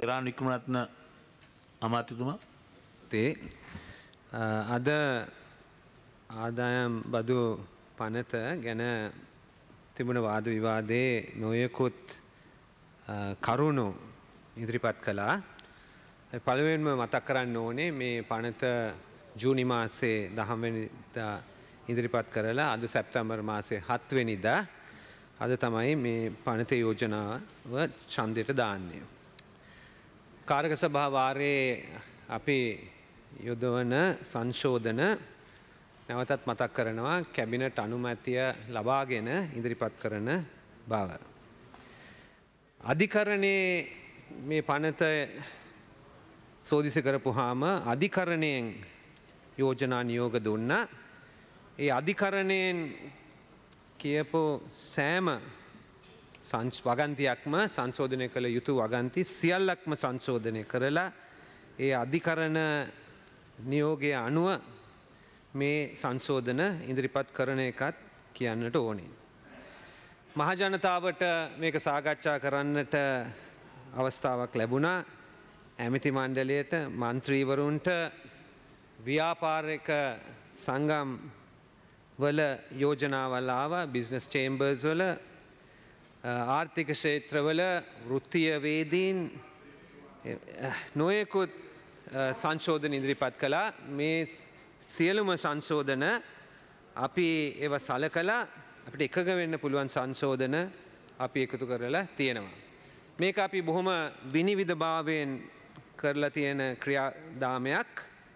ඉරාන් වික්‍රමරත්න අමාත්‍යතුමා තේ අද ආදායම් බදු පනත ගැන තිබුණ වාද විවාදයේ නොයෙකුත් කරුණු ඉදිරිපත් කළා. පළවෙනිම මතක් කරන්න ඕනේ මේ පනත ජූනි මාසේ 10 වෙනිදා ඉදිරිපත් කරලා අද සැප්තැම්බර් මාසේ 7 වෙනිදා අද තමයි මේ පනත යෝජනාව ඡන්දයට දාන්නේ. කාරක සභා වාරයේ අපි යොදවන සංශෝධන නැවතත් මතක් කරනවා කැබිනට් අනුමැතිය ලබාගෙන ඉදිරිපත් කරන බව. අධිකරණයේ මේ පනත සෝදිසි කරපුවාම අධිකරණයෙන් යෝජනා නියෝග දුන්නා. ඒ අධිකරණයෙන් කියපු සෑම වගන්තියක්ම සංශෝධනය කළ යුතු වගන්ති සියල්ලක්ම සංශෝධනය කරලා ඒ අධිකරණ නියෝගය අනුව මේ සංශෝධන ඉදිරිපත් කරන එකත් කියන්නට ඕනේ. මහජනතාවට මේක සාකච්ඡා කරන්නට අවස්ථාවක් ලැබුණා. ඇමති මණ්ඩලයට මන්ත්‍රීවරුන්ට ව්‍යාපාරික සංගම් වල යෝජනාවල් ආවා. බිස්නස් චේම්බර්ස් වල ආර්ථික ක්ෂේත්‍රවල වෘත්තීය වේදීන් නොයෙකුත් සංශෝධන ඉදිරිපත් කළා. මේ සියලුම සංශෝධන අපි ඒව සලකලා අපිට එකග වෙන්න පුළුවන් සංශෝධන අපි එකතු කරලා තියෙනවා. මේක අපි බොහොම විනිවිදභාවයෙන් කරලා තියෙන ක්‍රියාදාමයක්.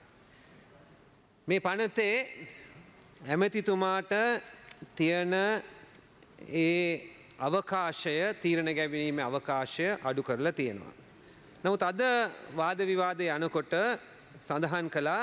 මේ පනතේ ඇමතිතුමාට තියෙන ඒ අවකාශය තීරණ ගැනීමේ අවකාශය අඩු කරලා තියෙනවා. නමුත් අද වාද විවාදය යනකොට සඳහන් කළා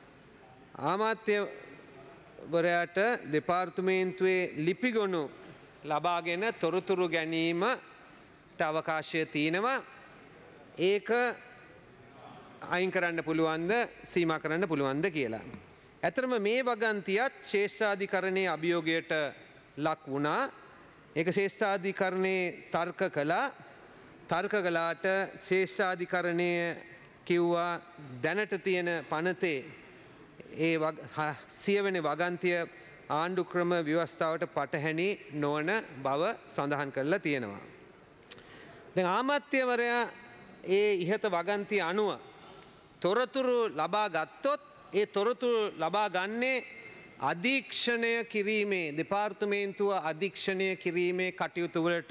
ආමාත්‍යවරයාට දෙපාර්තමේන්තුවේ ලිපිගොනු ලබාගෙන තොරතුරු ගැනීමට අවකාශය තියෙනවා. ඒක අයින් කරන්න පුළුවන්ද සීමා කරන්න පුළුවන්ද කියලා. ඇතරම මේ වගන්තියත් ශේෂ්ඨාධිකරණයේ අභියෝගයට ලක් වුණා. ඒක ශේෂ්ඨාධිකරණයේ තර්ක කළා. තර්ක කළාට ශේෂ්ඨාධිකරණය කිව්වා දැනට තියෙන පනතේ ඒ 100 වෙනි වගන්තිය ආණ්ඩු ක්‍රම ව්‍යවස්ථාවට පටහැනි නොවන බව සඳහන් කරලා තියෙනවා. දැන් ආමාත්‍යවරයා ඒ ඉහත වගන්තිය අනුව තොරතුරු ලබා ගත්තොත් ඒ තොරතුරු ලබා ගන්නේ අධීක්ෂණය කිරීමේ දෙපාර්තමේන්තුව අධීක්ෂණය කිරීමේ කටයුතු වලට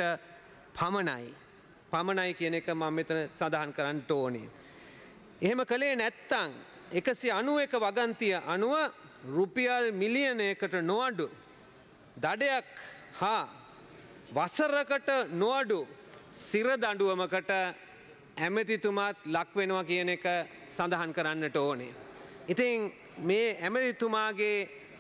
පමණයි කියන එක මම මෙතන සඳහන් කරන්න ඕනේ. එහෙම කළේ නැත්තම් 191 වගන්තිය අනුව රුපියල් මිලියනයකට නොඅඩු දඩයක් හා වසරකට නොඅඩු සිර දඬුවමකට ඇමතිතුමාත් ලක් වෙනවා කියන එක සඳහන් කරන්නට ඕනේ. ඉතින් මේ ඇමතිතුමාගේ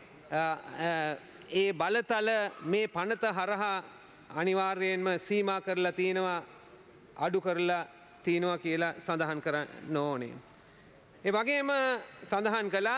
ඒ බලතල මේ පනත හරහා අනිවාර්යයෙන්ම සීමා කරලා තියෙනවා අඩු කරලා තියෙනවා කියලා සඳහන් කරන්න ඕනේ. ඒ වගේම සඳහන් කළා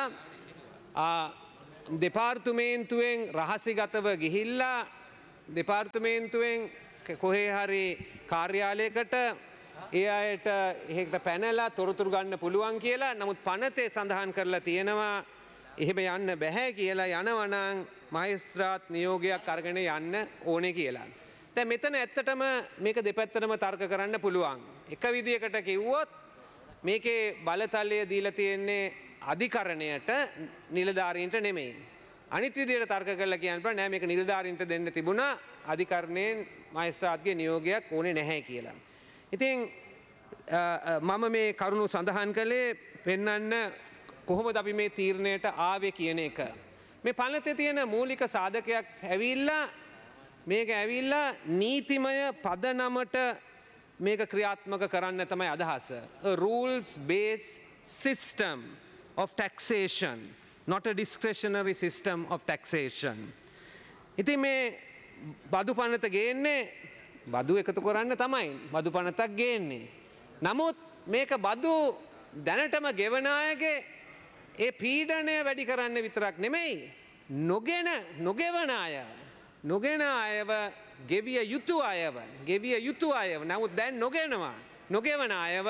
දෙපාර්තමේන්තුවෙන් රහසිගතව ගිහිල්ලා දෙපාර්තමේන්තුවෙන් කොහේ හරි කාර්යාලයකට ඒ අයට එහෙකට පැනලා තොරතුරු ගන්න පුළුවන් කියලා. නමුත් පනතේ සඳහන් කරලා තියෙනවා එහෙම යන්න බැහැ කියලා. යනවනම් මහේස්ත්‍රාත් නියෝගයක් අරගෙන යන්න ඕනේ කියලා. දැන් මෙතන ඇත්තටම මේක දෙපැත්තටම තර්ක කරන්න පුළුවන්. එක විදියකට කිව්වොත් මේකේ බලතලය දීලා තියෙන්නේ අධිකරණයට නිලධාරීන්ට නෙමෙයි. අනිත් විදියට තර්ක කරලා කියන්න බෑ නෑ මේක නිලධාරීන්ට දෙන්න තිබුණා අධිකරණයෙන් මහේස්ත්‍රාත්ගේ නියෝගයක් ඕනේ නැහැ කියලා. ඉතින් මම මේ කරුණු සඳහන් කළේ පෙන්වන්න කොහොමද අපි මේ තීරණයට ආවේ කියන එක. මේ පනතේ තියෙන මූලික සාධකයක් ඇවිල්ලා මේක ඇවිල්ලා නීතිමය පදනමට මේක ක්‍රියාත්මක කරන්න තමයි අදහස. A rules based system of taxation, not a discretionary system of taxation. ඉතින් මේ බදු පනත ගේන්නේ බදු එකතු කරන්න තමයි බදු පනතක් ගේන්නේ. නමුත් මේක බදු දැනටම ගෙවන අයගේ ඒ පීඩනය වැඩි කරන්න විතරක් නෙමෙයි නොගෙවන අයව ගෙවිය යුතු අයව නමුත් දැන් නොගෙනවා නොගෙවන අයව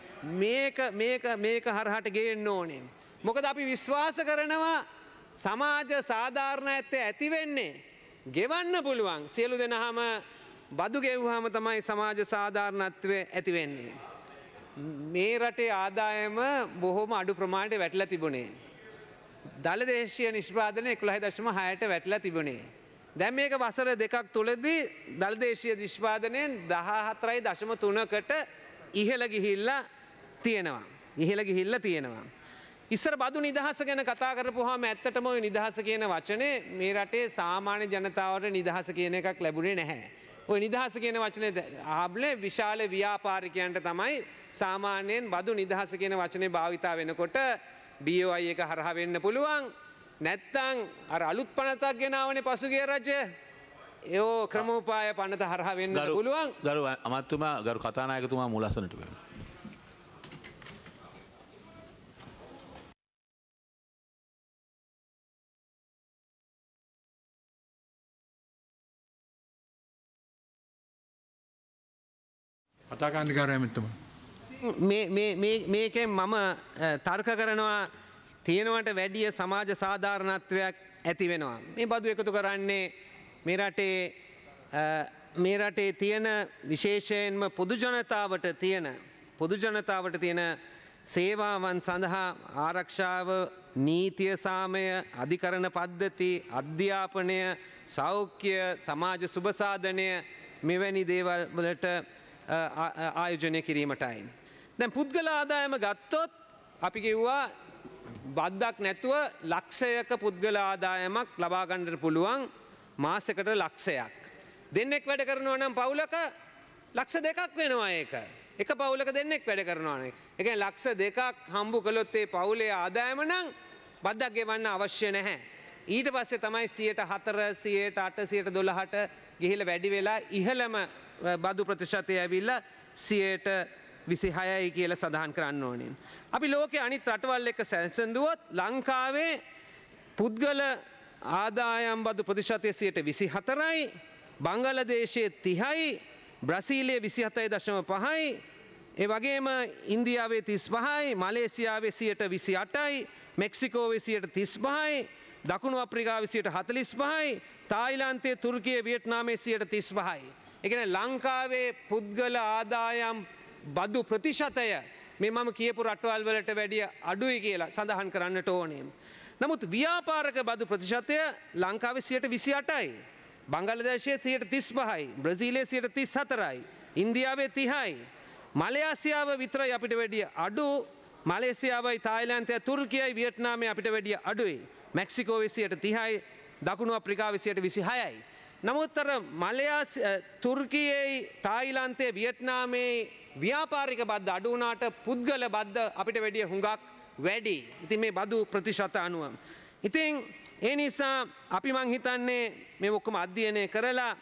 මේක හරහට ගේන්න ඕනේ. මොකද අපි විශ්වාස කරනවා සමාජ සාධාරණ ඇත්තේ ඇති වෙන්නේ ගෙවන්න පුළුවන් සියලු දෙනාම බදු ගෙව්වහම තමයි සමාජ සාධාරණත්වය ඇති වෙන්නේ. මේ රටේ ආදායම බොහොම අඩු ප්‍රමාණයට වැටලා තිබුණේ. දළ දේශීය නිෂ්පාදනය 11.6ට වැටලා තිබුණේ. දැන් මේක වසර දෙකක් තුලදී දළ දේශීය නිෂ්පාදනයෙන් 14.3කට ඉහළ ගිහිල්ලා තියෙනවා. ඉස්සර බදු නිදහස ගැන කතා කරපුවාම ඇත්තටම ওই නිදහස කියන වචනේ මේ රටේ සාමාන්‍ය ජනතාවට නිදහස කියන එකක් ලැබුණේ නැහැ. ওই නිදහස කියන වචනේ ආබ්ලේ විශාල ව්‍යාපාරිකයන්ට තමයි සාමාන්‍යයෙන් බදු නිදහස කියන වචනේ භාවිතා වෙනකොට BOI එක හරහා වෙන්න පුළුවන්. නැත්තම් අර අලුත් පනතක් ගෙනාවනේ පසුගිය රජය. ඒෝ ක්‍රමෝපාය පනත හරහා වෙන්න පුළුවන්. ගරු අමාත්‍යතුමා ගරු කතානායකතුමා මුලස්සනට වෙනවා. මේකෙන් මම තර්ක කරනවා තියෙනවට වැඩිය සමාජ සාධාරණත්වයක් ඇති වෙනවා. මේ බදු එකතු කරන්නේ මේ රටේ තියෙන විශේෂයෙන්ම පොදු ජනතාවට තියෙන සේවාවන් සඳහා ආරක්ෂාව නීතිය සාමය අධිකරණ පද්ධති අධ්‍යාපනය සෞඛ්‍ය සමාජ සුභසාධනය මෙවැනි දේවල් වලට ආයෝජනය කිරීමටයි. දැන් පුද්ගල ආදායම ගත්තොත් අපි කිව්වා බද්දක් නැතුව ලක්ෂයක පුද්ගල ආදායමක් ලබා ගන්නට පුළුවන් මාසෙකට ලක්ෂයක්. දෙන්නෙක් වැඩ කරනවා නම් පවුලක ලක්ෂ දෙකක් වෙනවා ඒක. එක පවුලක දෙන්නෙක් වැඩ කරනවා නේ. ඒ කියන්නේ ලක්ෂ දෙකක් හම්බ කළොත් ඒ පවුලේ ආදායම නම් බද්දක් ගෙවන්න අවශ්‍ය නැහැ. ඊට පස්සේ තමයි 4%, 8%, 12%ට ගිහිල්ලා වැඩි වෙලා ඉහළම බදු ප්‍රතිශතය ඇවිල්ලා 26% කියලා සඳහන් කරන්න ඕනේ. අපි ලෝකේ අනිත් රටවල් එක්ක සැලසුවොත් ලංකාවේ පුද්ගල ආදායම් බදු ප්‍රතිශතය 24%යි, බංගලාදේශයේ 30%යි, බ්‍රසීලයේ 27.5%යි, ඒ වගේම ඉන්දියාවේ 35%යි, මලේසියාවේ 28%යි, මෙක්සිකෝවේ 35%යි, දකුණු අප්‍රිකාවේ 45%යි, තායිලන්තයේ තුර්කියේ වියට්නාමයේ 35%යි. ඒ කියන්නේ ලංකාවේ පුද්ගල ආදායම් බදු ප්‍රතිශතය මේ මම කියපු රටවල් වලට වැඩිය අඩුයි කියලා සඳහන් කරන්නට ඕනේ. නමුත් ව්‍යාපාරික බදු ප්‍රතිශතය ලංකාවේ 28%යි, බංගලාදේශයේ 35%යි, බ්‍රසීලයේ 34%යි, ඉන්දියාවේ 30%යි, මලේසියාව විතරයි අපිට වැඩිය අඩු. මලේසියාවයි තායිලන්තයයි තුර්කියයි වියට්නාමයේ අපිට වැඩිය අඩුයි. මෙක්සිකෝවේ 30%යි, දකුණු අප්‍රිකාවේ 26%යි. නමුත් අර තුර්කියේ තායිලන්තයේ වියට්නාමයේ ව්‍යාපාරික බද්ද අඩු වුණාට පුද්ගල බද්ද අපිට වැඩිය හුඟක් වැඩි. ඉතින් මේ බදු ප්‍රතිශත අනුව. ඉතින් ඒ නිසා අපි මං හිතන්නේ මේ ඔක්කොම අධ්‍යයනය කරලා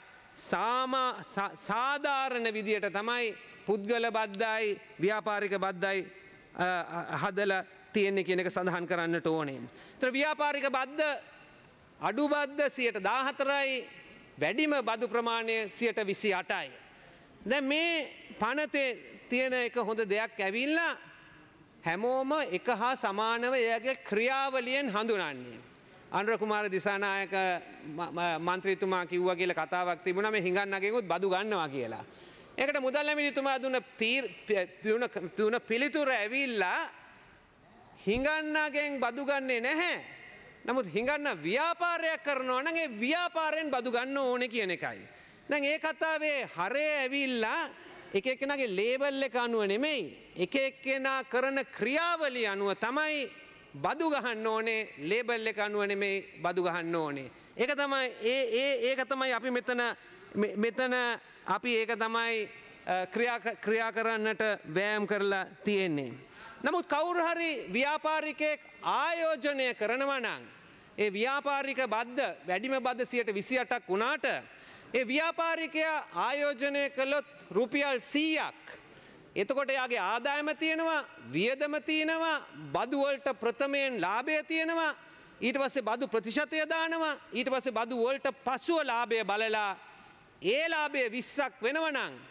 සාධාරණ විදියට තමයි පුද්ගල බද්දයි ව්‍යාපාරික බද්දයි හදලා තියෙන්නේ කියන එක සඳහන් කරන්නට ඕනේ. ඒතර ව්‍යාපාරික බද්ද අඩු බද්ද 14%යි, වැඩිම බදු ප්‍රමාණය 28%යි. දැන් මේ පනතේ තියෙන එක හොඳ දෙයක් ඇවිල්ලා හැමෝම එක හා සමානව එයාගේ ක්‍රියාවලියෙන් හඳුනන්නේ. අනුර කුමාර දිසානායක මන්ත්‍රීතුමා කිව්වා කියලා කතාවක් තිබුණා මේ හිඟන්නගෙන් උත් බදු ගන්නවා කියලා. ඒකට මුදල් ඇමතිතුමා දුන්න පිළිතුර ඇවිල්ලා හිඟන්නගෙන් බදු ගන්නේ නැහැ. නමුත් හිඟන්න ව්‍යාපාරයක් කරනවා නම් ඒ ව්‍යාපාරයෙන් බදු ගන්න ඕනේ කියන එකයි. දැන් ඒ කතාවේ හරය ඇවිල්ලා එක එක්කෙනාගේ ලේබල් එක අනුව නෙමෙයි, එක එක්කෙනා කරන ක්‍රියාවලිය අනුව තමයි බදු ගහන්න ඕනේ, ලේබල් එක අනුව නෙමෙයි බදු ගහන්න ඕනේ. ඒක තමයි අපි මෙතන අපි ඒක තමයි ක්‍රියා කරන්නට වෑයම් කරලා තියෙන්නේ. නමුත් කවුරු හරි ව්‍යාපාරිකයෙක් ආයෝජනය කරනවා නම් ඒ ව්‍යාපාරික බද්ද වැඩිම බද්ද 28%ක් වුණාට ඒ ව්‍යාපාරිකයා ආයෝජනය කළොත් රුපියල් 100ක්. එතකොට යාගේ ආදායම තියෙනවා, වියදම තියෙනවා, බදු වලට ප්‍රථමයෙන් ලාභය තියෙනවා, ඊට පස්සේ බදු ප්‍රතිශතය දානවා, ඊට පස්සේ බදු වලට පසුව ලාභය බලලා ඒ ලාභය 20ක් වෙනවා නම්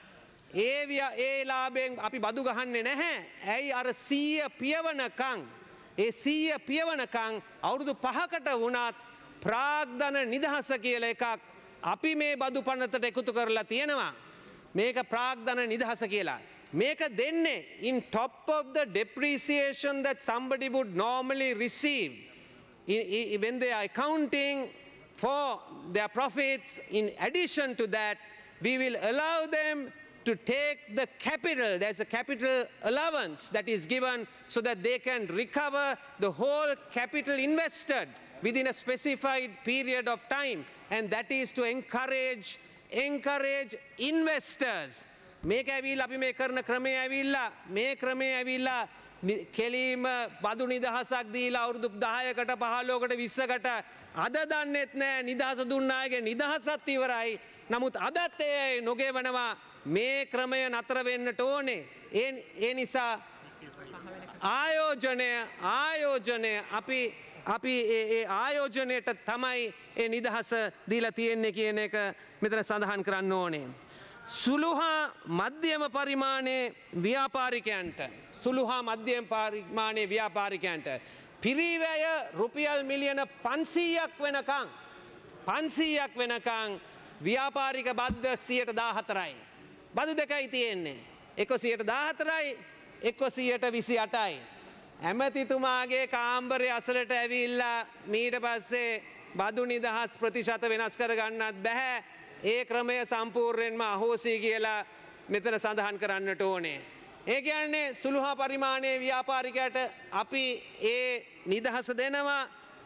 ඒ ලාභයෙන් අපි බදු ගහන්නේ නැහැ. ඇයි අර 100 පියවනකම් ඒ 100 පියවනකම් අවුරුදු 5කට වුණත් ප්‍රාග්ධන නිදහස කියලා එකක් අපි මේ බදු පනතට එකතු කරලා තියෙනවා. මේක ප්‍රාග්ධන නිදහස කියලා. මේක දෙන්නේ in top of the depreciation that somebody would normally receive when they are accounting for their profits. In addition to that, we will allow them to take the capital. There's a capital allowance that is given so that they can recover the whole capital invested within a specified period of time, and that is to encourage investors. මේක ඇවිල්ලා අපි මේ කරන ක්‍රමය ඇවිල්ලා මේ ක්‍රමය ඇවිල්ලා කෙලීම බදු නිදහසක් දීලා අවුරුදු 10කට 15කට 20කට අද දන්නෙත් නෑ නිදහස දුන්නාගේ නිදහසත් ඉවරයි. නමුත් අදත් ඒ නොගෙවනවා. මේ ක්‍රමය නතර වෙන්නට ඕනේ. ඒ නිසා ආයෝජනය අපි ඒ ආයෝජනයට තමයි ඒ නිදහස දීලා තියෙන්නේ කියන එක මෙතන සඳහන් කරන්න ඕනේ. සුළු හා මධ්‍යම පරිමාණයේ ව්‍යාපාරිකයන්ට පිරිවැය රුපියල් මිලියන 500ක් වෙනකං ව්‍යාපාරික බද්ධ 114යි. බදු දෙකයි තියෙන්නේ. එක 114යි එක්ක 128යි. ඇමතිතුමාගේ කාම්බරය අසලට ඇවිල්ලා මීට පස්සේ බදු නිදහස් ප්‍රතිශත වෙනස් කරගන්නත් බැහැ. ඒ ක්‍රමය සම්පූර්ණයෙන්ම අහෝසි කියලා මෙතන සඳහන් කරන්නට ඕනේ. ඒ කියන්නේ සුළු හා පරිමාණයේ ව්‍යාපාරිකයට අපි ඒ නිදහස දෙනවා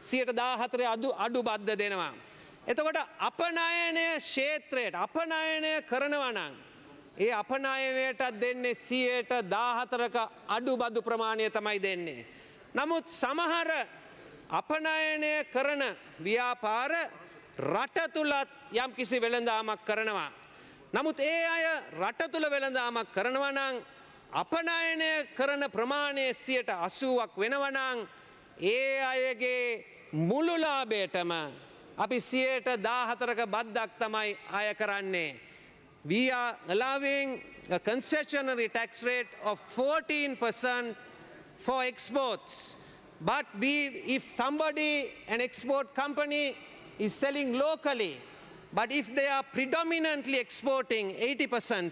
114 අඩු බද්ධ දෙනවා. එතකොට අපනයනය ක්ෂේත්‍රයට අපනයනය කරනවා නම් ඒ අපනයනයටත් දෙන්නේ 114ක අඩු බදු ප්‍රමාණය තමයි දෙන්නේ. නමුත් සමහර අපනයනය කරන ව්‍යාපාර රට තුලත් යම් කිසි වෙළඳාමක් කරනවා. නමුත් ඒ අය රට තුල වෙළඳාමක් කරනවා නම් අපනයනය කරන ප්‍රමාණය 80ක් වෙනවා නම් ඒ අයගේ මුළු ලාභයටම අපි 114ක බද්දක් තමයි අය කරන්නේ. We are allowing a concessionary tax rate of 14% for exports. But if an export company is selling locally, but if they are predominantly exporting 80%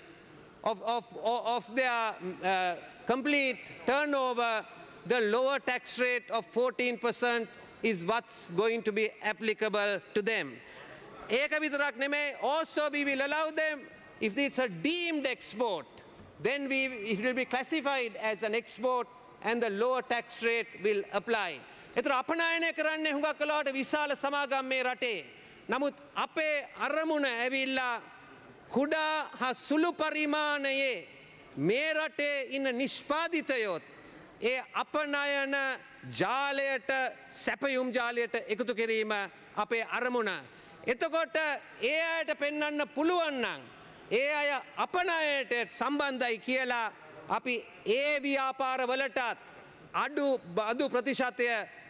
of their complete turnover, the lower tax rate of 14% is what's going to be applicable to them. Eka vitarak nemei, also we will allow them, if it's a deemed export, then it will be classified as an export and the lower tax rate will apply. එතර අපනයනය කරන්නේ හුඟක් කලාවට විශාල සමාගම් මේ රටේ. නමුත් අපේ අරමුණ ඇවිල්ලා කුඩා හා සුළු පරිමාණයේ මේ රටේ ඉන්න නිෂ්පාදිතයොත් ඒ අපනයන ජාලයට සැපයුම් ජාලයට එකතු කිරීම අපේ අරමුණ. එතකොට ඒ අයට පෙන්වන්න පුළුවන් නම් ඒ අය අපනයනයට සම්බන්ධයි කියලා අපි ඒ ව්‍යාපාරවලටත් අඩු බදු ප්‍රතිශතය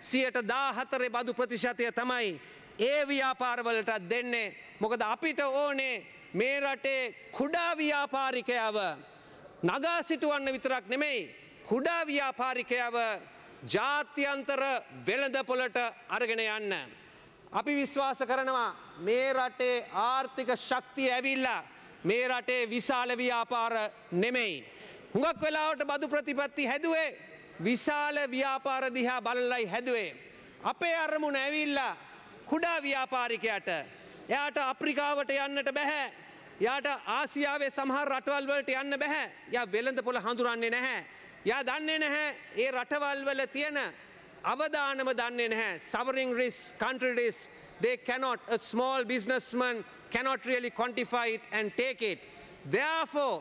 114 බදු ප්‍රතිශතය තමයි ඒ ව්‍යාපාරවලටත් දෙන්නේ. මොකද අපිට ඕනේ මේ රටේ කුඩා ව්‍යාපාරිකයව නගා සිටවන්න විතරක් නෙමෙයි කුඩා ව්‍යාපාරිකයව ජාත්‍යන්තර වෙළඳපොළට අරගෙන යන්න. අපි විශ්වාස කරනවා මේ රටේ ආර්ථික ශක්තිය ඇවිල්ලා මේ රටේ විශාල ව්‍යාපාර නෙමෙයි. හුඟක් වෙලාවට බදු ප්‍රතිපත්ති හැදුවේ විශාල ව්‍යාපාර දිහා බලලයි හැදුවේ. අපේ අරමුණ ඇවිල්ලා කුඩා ව්‍යාපාරිකයට එයාට අප්‍රිකාවට යන්නට බැහැ. එයාට ආසියාවේ සමහර රටවල් වලට යන්න බැහැ. එයා වෙළඳපොළ හඳුරන්නේ නැහැ. එයා දන්නේ නැහැ ඒ රටවල් වල තියෙන අවදානම දන්නේ නැහැ. Sovereign risk, country risk, they cannot, a small businessman cannot really quantify it and take it. Therefore,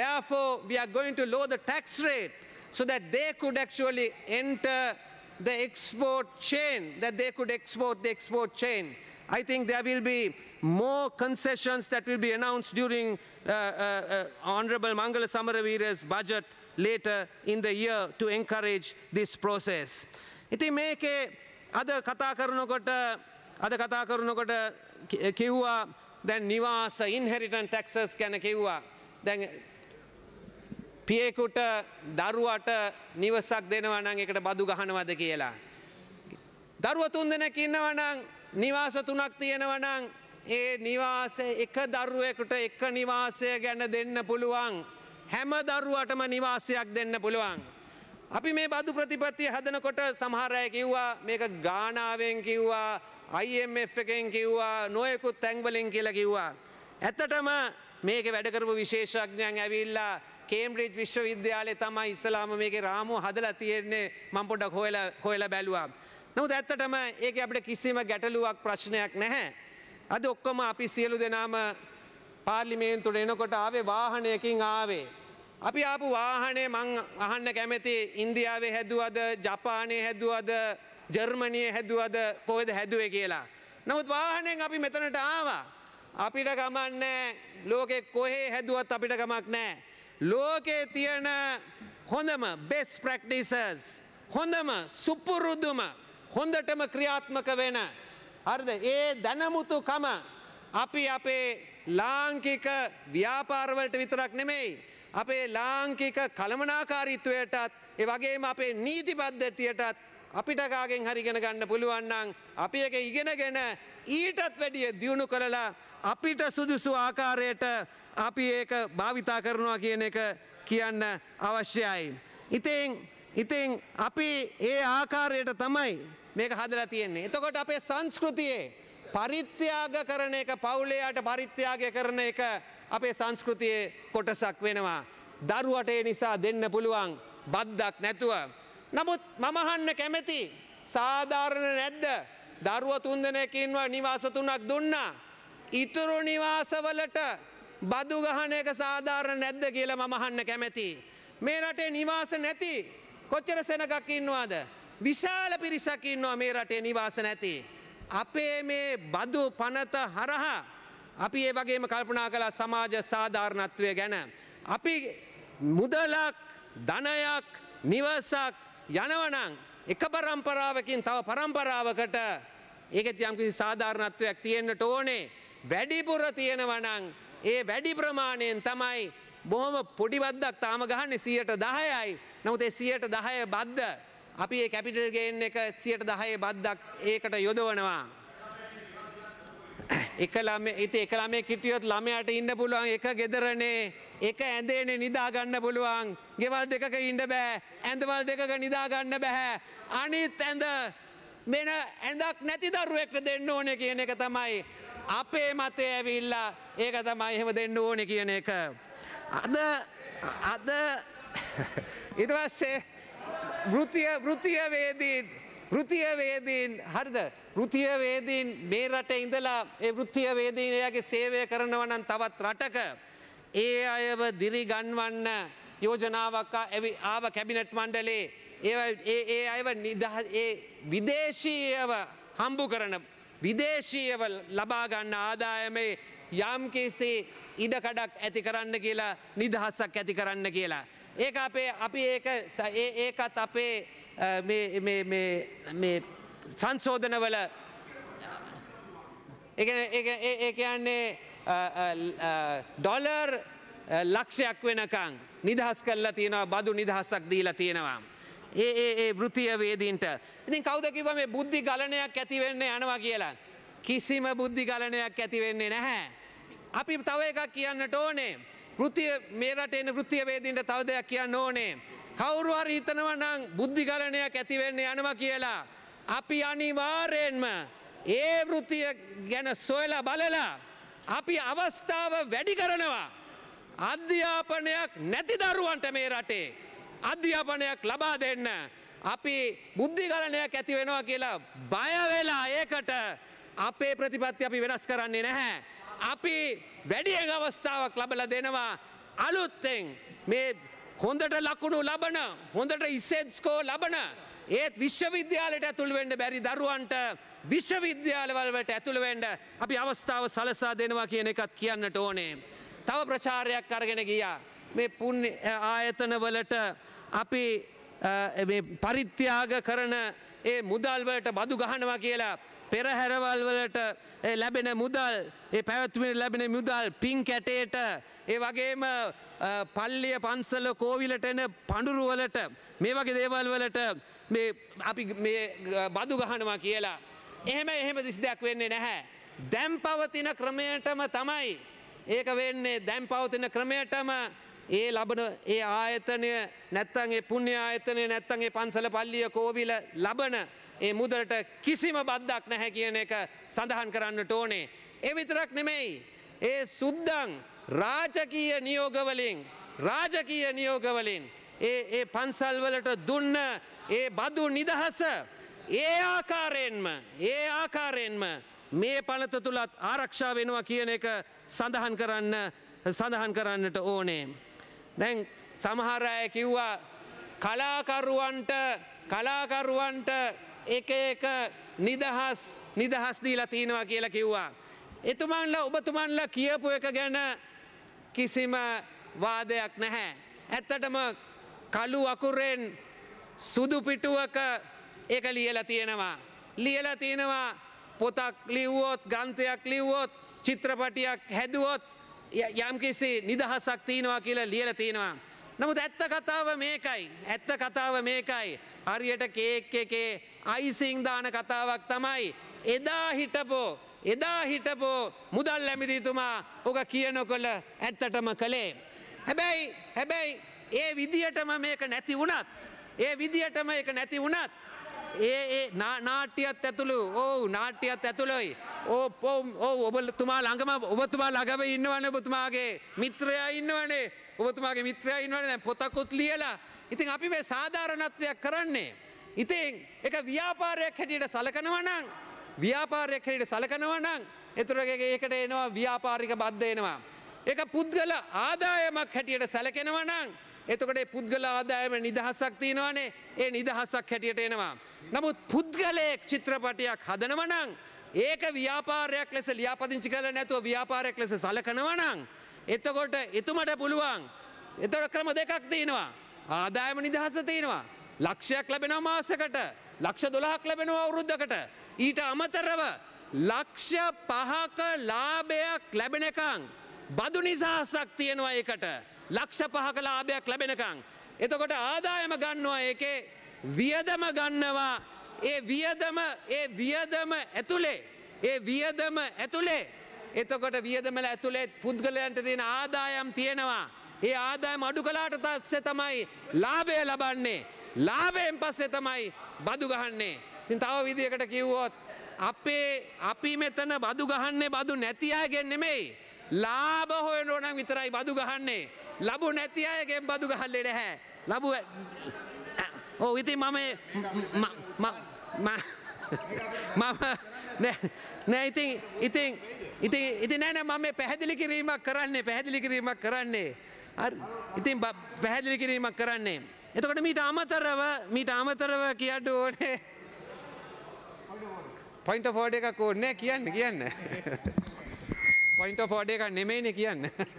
we are going to lower the tax rate so that they could actually enter the export chain, that they could export the export chain. I think there will be more concessions that will be announced during Honorable Mangala Samaraweera's budget later in the year to encourage this process. ඉතින් මේකේ අද කතා කරනකොට කිව්වා දැන් නිවාස inheritance taxes ගැන කිව්වා. දැන් පියෙකුට දරුවට නිවසක් දෙනවා නම් ඒකට බදු ගහනවද කියලා. දරුව 3 දෙනෙක් ඉන්නවා නම් නිවාස 3ක් තියෙනවා නම් ඒ නිවාස එක දරුවෙකුට එක නිවාසය ගැන දෙන්න පුළුවන්. හැම දරුවටම නිවාසයක් දෙන්න පුළුවන්. අපි මේ බදු ප්‍රතිපත්තිය හදනකොට සමහර අය කිව්වා මේක ගානාවෙන් කිව්වා IMF එකෙන් කිව්වා නොයෙකුත් තැන්වලින් කියලා කිව්වා. ඇත්තටම මේක වැඩ කරපු විශේෂඥයන් ඇවිල්ලා කේම්බ්‍රිජ් විශ්වවිද්‍යාලයේ තමයි ඉස්ලාම මේකේ රාමුව හදලා තියෙන්නේ. මම පොඩ්ඩක් හොයලා බැලුවා. නමුත් ඇත්තටම ඒකේ අපිට කිසිම ගැටලුවක් ප්‍රශ්නයක් නැහැ. අද ඔක්කොම අපි සියලු දෙනාම පාර්ලිමේන්තුවට එනකොට ආවේ වාහනයකින් ආවේ. අපි ආපු වාහනේ මං අහන්න කැමති ඉන්දියාවේ හැදුවද ජපානයේ හැදුවද ජර්මනියේ හැදුවද කොහෙද හැදුවේ කියලා. නමුත් වාහනෙන් අපි මෙතනට ආවා. අපිට ගමන් නැහැ. ලෝකේ කොහේ හැදුවත් අපිට ගමක් නැහැ. ලෝකේ තියෙන හොඳම best practices හොඳම සුපුරුදුම හොඳටම ක්‍රියාත්මක වෙන හරිද ඒ දැනමුතුකම අපි අපේ ලාංකික ව්‍යාපාරවලට විතරක් නෙමෙයි අපේ ලාංකික කළමනාකාරීත්වයටත් ඒ වගේම අපේ නීති පද්ධතියටත් අපිට කාගෙන් හරි ඉගෙන ගන්න පුළුවන් නම් අපි ඒක ඉගෙනගෙන ඊටත් වැඩිය දියුණු කරලා අපිට සුදුසු ආකාරයට අපි ඒක භාවිතා කරනවා කියන එක කියන්න අවශ්‍යයි. ඉතින් අපි ඒ ආකාරයට තමයි මේක හදලා තියෙන්නේ. එතකොට අපේ සංස්කෘතියේ පරිත්‍යාග කරන එක පවුලයට පරිත්‍යාගය කරන එක අපේ සංස්කෘතියේ කොටසක් වෙනවා. දරුවට ඒ නිසා දෙන්න පුළුවන් බද්දක් නැතුව. නමුත් මම අහන්න කැමති සාධාරණ නැද්ද? දරුවෝ 3 දෙනෙක් ඉන්නවා නිවාස 3ක් දුන්නා. ඉතුරු නිවාසවලට බදු ගහන එක සාධාරණ නැද්ද කියලා මම අහන්න කැමති. මේ රටේ නිවාස නැති කොච්චර සෙනගක් ඉන්නවද? විශාල පිරිසක් ඉන්නවා මේ රටේ නිවාස නැති. අපේ මේ බදු පනත හරහා අපි ඒ වගේම කල්පනා කළා සමාජ සාධාරණත්වය ගැන. අපි මුදලක් ධනයක් නිවසක් යනවනම් එක පරම්පරාවකින් තව පරම්පරාවකට ඒකෙත් යම්කිසි සාධාරණත්වයක් තියෙන්නට ඕනේ. වැඩිපුර තියෙනවනම් ඒ වැඩි ප්‍රමාණයෙන් තමයි බොහොම පොඩි බද්දක් තාම ගහන්නේ 10%යි. නමුත් ඒ 10% බද්ද අපි ඒ කැපිටල් ගේන් එක 10% බද්දක් ඒකට යොදවනවා. එක ළමෙක් හිටියොත් ළමයාට ඉන්න පුළුවන් එක ගෙදරනේ එක ඇඳේනේ නිදා ගන්න පුළුවන්. ගෙවල් දෙකක ඉන්න බෑ. ඇඳවල් දෙකක නිදා ගන්න බෑ. අනිත් ඇඳ මෙන්න ඇඳක් නැති දරුවෙක්ට දෙන්න ඕනේ කියන එක තමයි අපේ මතය ඇවිල්ලා ඒක තමයි එහෙම දෙන්න ඕනේ කියන එක. අද ඊට පස්සේ වෘත්තීයවේදීන් හරිද? වෘත්තීයවේදීන් මේ රටේ ඉඳලා ඒ වෘත්තීයවේදීන් එයාගේ සේවය කරනවා නම් තවත් රටක ඒ අයව දිරි ගන්වන්න යෝජනාවක් ආව කැබිනට් මණ්ඩලේ ඒ අයව ඒ විදේශීයව හම්බු කරන විදේශීයව ලබා ගන්න ආදායමේ යම්කිසි ඉඩකඩක් ඇති කරන්න කියලා නිදහසක් ඇති කරන්න කියලා. ඒක අපි ඒකත් අපේ මේ සංශෝධනවල ඒ කියන්නේ ඩොලර් ලක්ෂයක් වෙනකං නිදහස් කරලා තියෙනවා බදු නිදහසක් දීලා තියෙනවා. ඒ වෘත්තීයවේදීන්ට. ඉතින් කවුද කිව්වා මේ බුද්ධි ගලණයක් ඇති වෙන්නේ යනවා කියලා? කිසිම බුද්ධි ගලණයක් ඇති වෙන්නේ නැහැ. අපි තව එකක් කියන්නට ඕනේ. මේ රටේ ඉන්න වෘත්තීයවේදීන්ට තව දෙයක් කියන්න ඕනේ. කවුරු හරි හිතනවා නම් බුද්ධි ගලණයක් ඇති වෙන්නේ යනවා කියලා අපි අනිවාර්යෙන්ම ඒ වෘත්තීය ගැන සොයලා බලලා අපි අවස්ථාව වැඩි කරනවා. අධ්‍යාපනයක් නැති දරුවන්ට මේ රටේ අධ්‍යාපනයක් ලබා දෙන්න අපි බුද්ධි ගලණයක් ඇති වෙනවා කියලා බය වෙලා ඒකට අපේ ප්‍රතිපත්ති අපි වෙනස් කරන්නේ නැහැ. අපි වැඩියෙන් අවස්ථාවක් ලබලා දෙනවා අලුත්ෙන් මේ හොඳට ලකුණු ලබන හොඳට ඉසෙඩ් ස්කෝ ලබන ඒත් විශ්වවිද්‍යාලයට ඇතුල් වෙන්න බැරි දරුවන්ට විශ්වවිද්‍යාලවල වලට ඇතුල් වෙන්න අපි අවස්ථාව සලසා දෙනවා කියන එකත් කියන්නට ඕනේ. තව ප්‍රචාරයක් අරගෙන ගියා. මේ පුණ්‍ය ආයතන වලට අපි මේ පරිත්‍යාග කරන ඒ මුදල් වලට බදු ගහනවා කියලා පෙරහැරවල් වලට ලැබෙන මුදල් ඒ පැවැත්මට ලැබෙන මුදල් පින් කැටේට ඒ වගේම පල්ලිය පන්සල කෝවිලට එන පඳුරු වලට මේ වගේ දේවල් වලට මේ අපි මේ බදු ගහනවා කියලා එහෙම දෙයක් වෙන්නේ නැහැ. දැන් පවතින ක්‍රමයටම තමයි ඒක වෙන්නේ. දැන් පවතින ක්‍රමයටම ඒ ලබන ඒ ආයතනය නැත්තම් ඒ පුණ්‍ය ආයතනය නැත්තම් ඒ පන්සල පල්ලිය කෝවිල ලබන ඒ මුදලට කිසිම බද්දක් නැහැ කියන එක සඳහන් කරන්නට ඕනේ. ඒ විතරක් නෙමෙයි. ඒ සුද්දන් රාජකීය නියෝගවලින් ඒ පන්සල් වලට දුන්න ඒ බදු නිදහස ඒ ආකාරයෙන්ම මේ පනත තුලත් ආරක්ෂා වෙනවා කියන එක සඳහන් කරන්නට ඕනේ. දැන් සමහර අය කිව්වා කලාකරුවන්ට එක නිදහස් දීලා තියෙනවා කියලා කිව්වා. ඔබතුමන්ලා කියපු එක ගැන කිසිම වාදයක් නැහැ. ඇත්තටම කළු අකුරෙන් සුදු පිටුවක ඒක ලියලා තියෙනවා. පොතක් ලිව්වොත් ග්‍රන්ථයක් ලිව්වොත් චිත්‍රපටියක් හැදුවොත් යම්කිසි නිදහසක් තියෙනවා කියලා ලියලා තියෙනවා. නමුත් ඇත්ත කතාව මේකයි. හරියට කේක් එකේ අයිසිං දාන කතාවක් තමයි එදා හිටපෝ මුදල් ඇමතිතුමා ඔක කියනකොල ඇත්තටම කළේ. හැබැයි ඒ විදියටම මේක නැති වුණත් ඒ නාට්‍යයත් ඇතුළු නාට්‍යයත් ඇතුළොයි ඔබතුමා ළඟම ඉන්නවනේ ඔබතුමාගේ මිත්‍රයා ඉන්නවනේ දැන් පොතකුත් ලියලා. ඉතින් අපි මේ සාධාරණත්වයක් කරන්නේ. ඉතින් එක ව්‍යාපාරයක් හැටියට සලකනවා නම් එතකොට ඒකට එනවා ව්‍යාපාරික බද්ධ එනවා. ඒක පුද්ගල ආදායමක් හැටියට සැලකෙනවා නම් එතකොට පුද්ගල ආදායම නිදහසක් තියෙනවානේ. ඒ නිදහසක් හැටියට එනවා. නමුත් පුද්ගලයෙක් චිත්‍රපටයක් හදනවා නම් ඒක ව්‍යාපාරයක් ලෙස ලියාපදිංචි කරලා නැතුව ව්‍යාපාරයක් ලෙස සලකනවා නම් එතකොට එතුමට පුළුවන්. එතකොට ක්‍රම දෙකක් තියෙනවා. ආදායම නිදහස තියෙනවා. ලක්ෂයක් ලැබෙනවා මාසෙකට. ලක්ෂ 12ක් ලැබෙනවා අවුරුද්දකට. ඊට අමතරව ලක්ෂ 5ක ලාභයක් ලැබෙනකන් බදු නිදහසක් තියෙනවා ඒකට. ලක්ෂ 5ක ලාභයක් ලැබෙනකන්. එතකොට ආදායම ගන්නවා ඒකේ වියදම ගන්නවා. ඒ වියදම ඇතුලේ එතකොට වියදමල ඇතුලේ පුද්ගලයන්ට තියෙන ආදායම් තියෙනවා. ඒ ආදායම අඩු කළාට පස්සේ තමයි ලාභය ලබන්නේ. ලාභයෙන් පස්සේ තමයි බදු ගහන්නේ. ඉතින් තව විදියකට කිව්වොත් අපි මෙතන බදු ගහන්නේ බදු නැති අයගෙන් නෙමෙයි. ලාභ හොයනෝ නම් විතරයි බදු ගහන්නේ. ලබු නැති අයගෙන් බදු ගහන්නේ නැහැ. ඉතින් ඉතින් නෑ මම පැහැදිලි කිරීමක් කරන්නේ. ඉතින් පැහැදිලි කිරීමක් කරන්නේ. එතකොට මීට අමතරව කියන්න ඕනේ පොයින්ට් ඔෆ් ඕඩර් එකක් ඕනේ කියන්න. පොයින්ට් ඔෆ් ඕඩර් එකක් නෙමෙයිනේ කියන්න.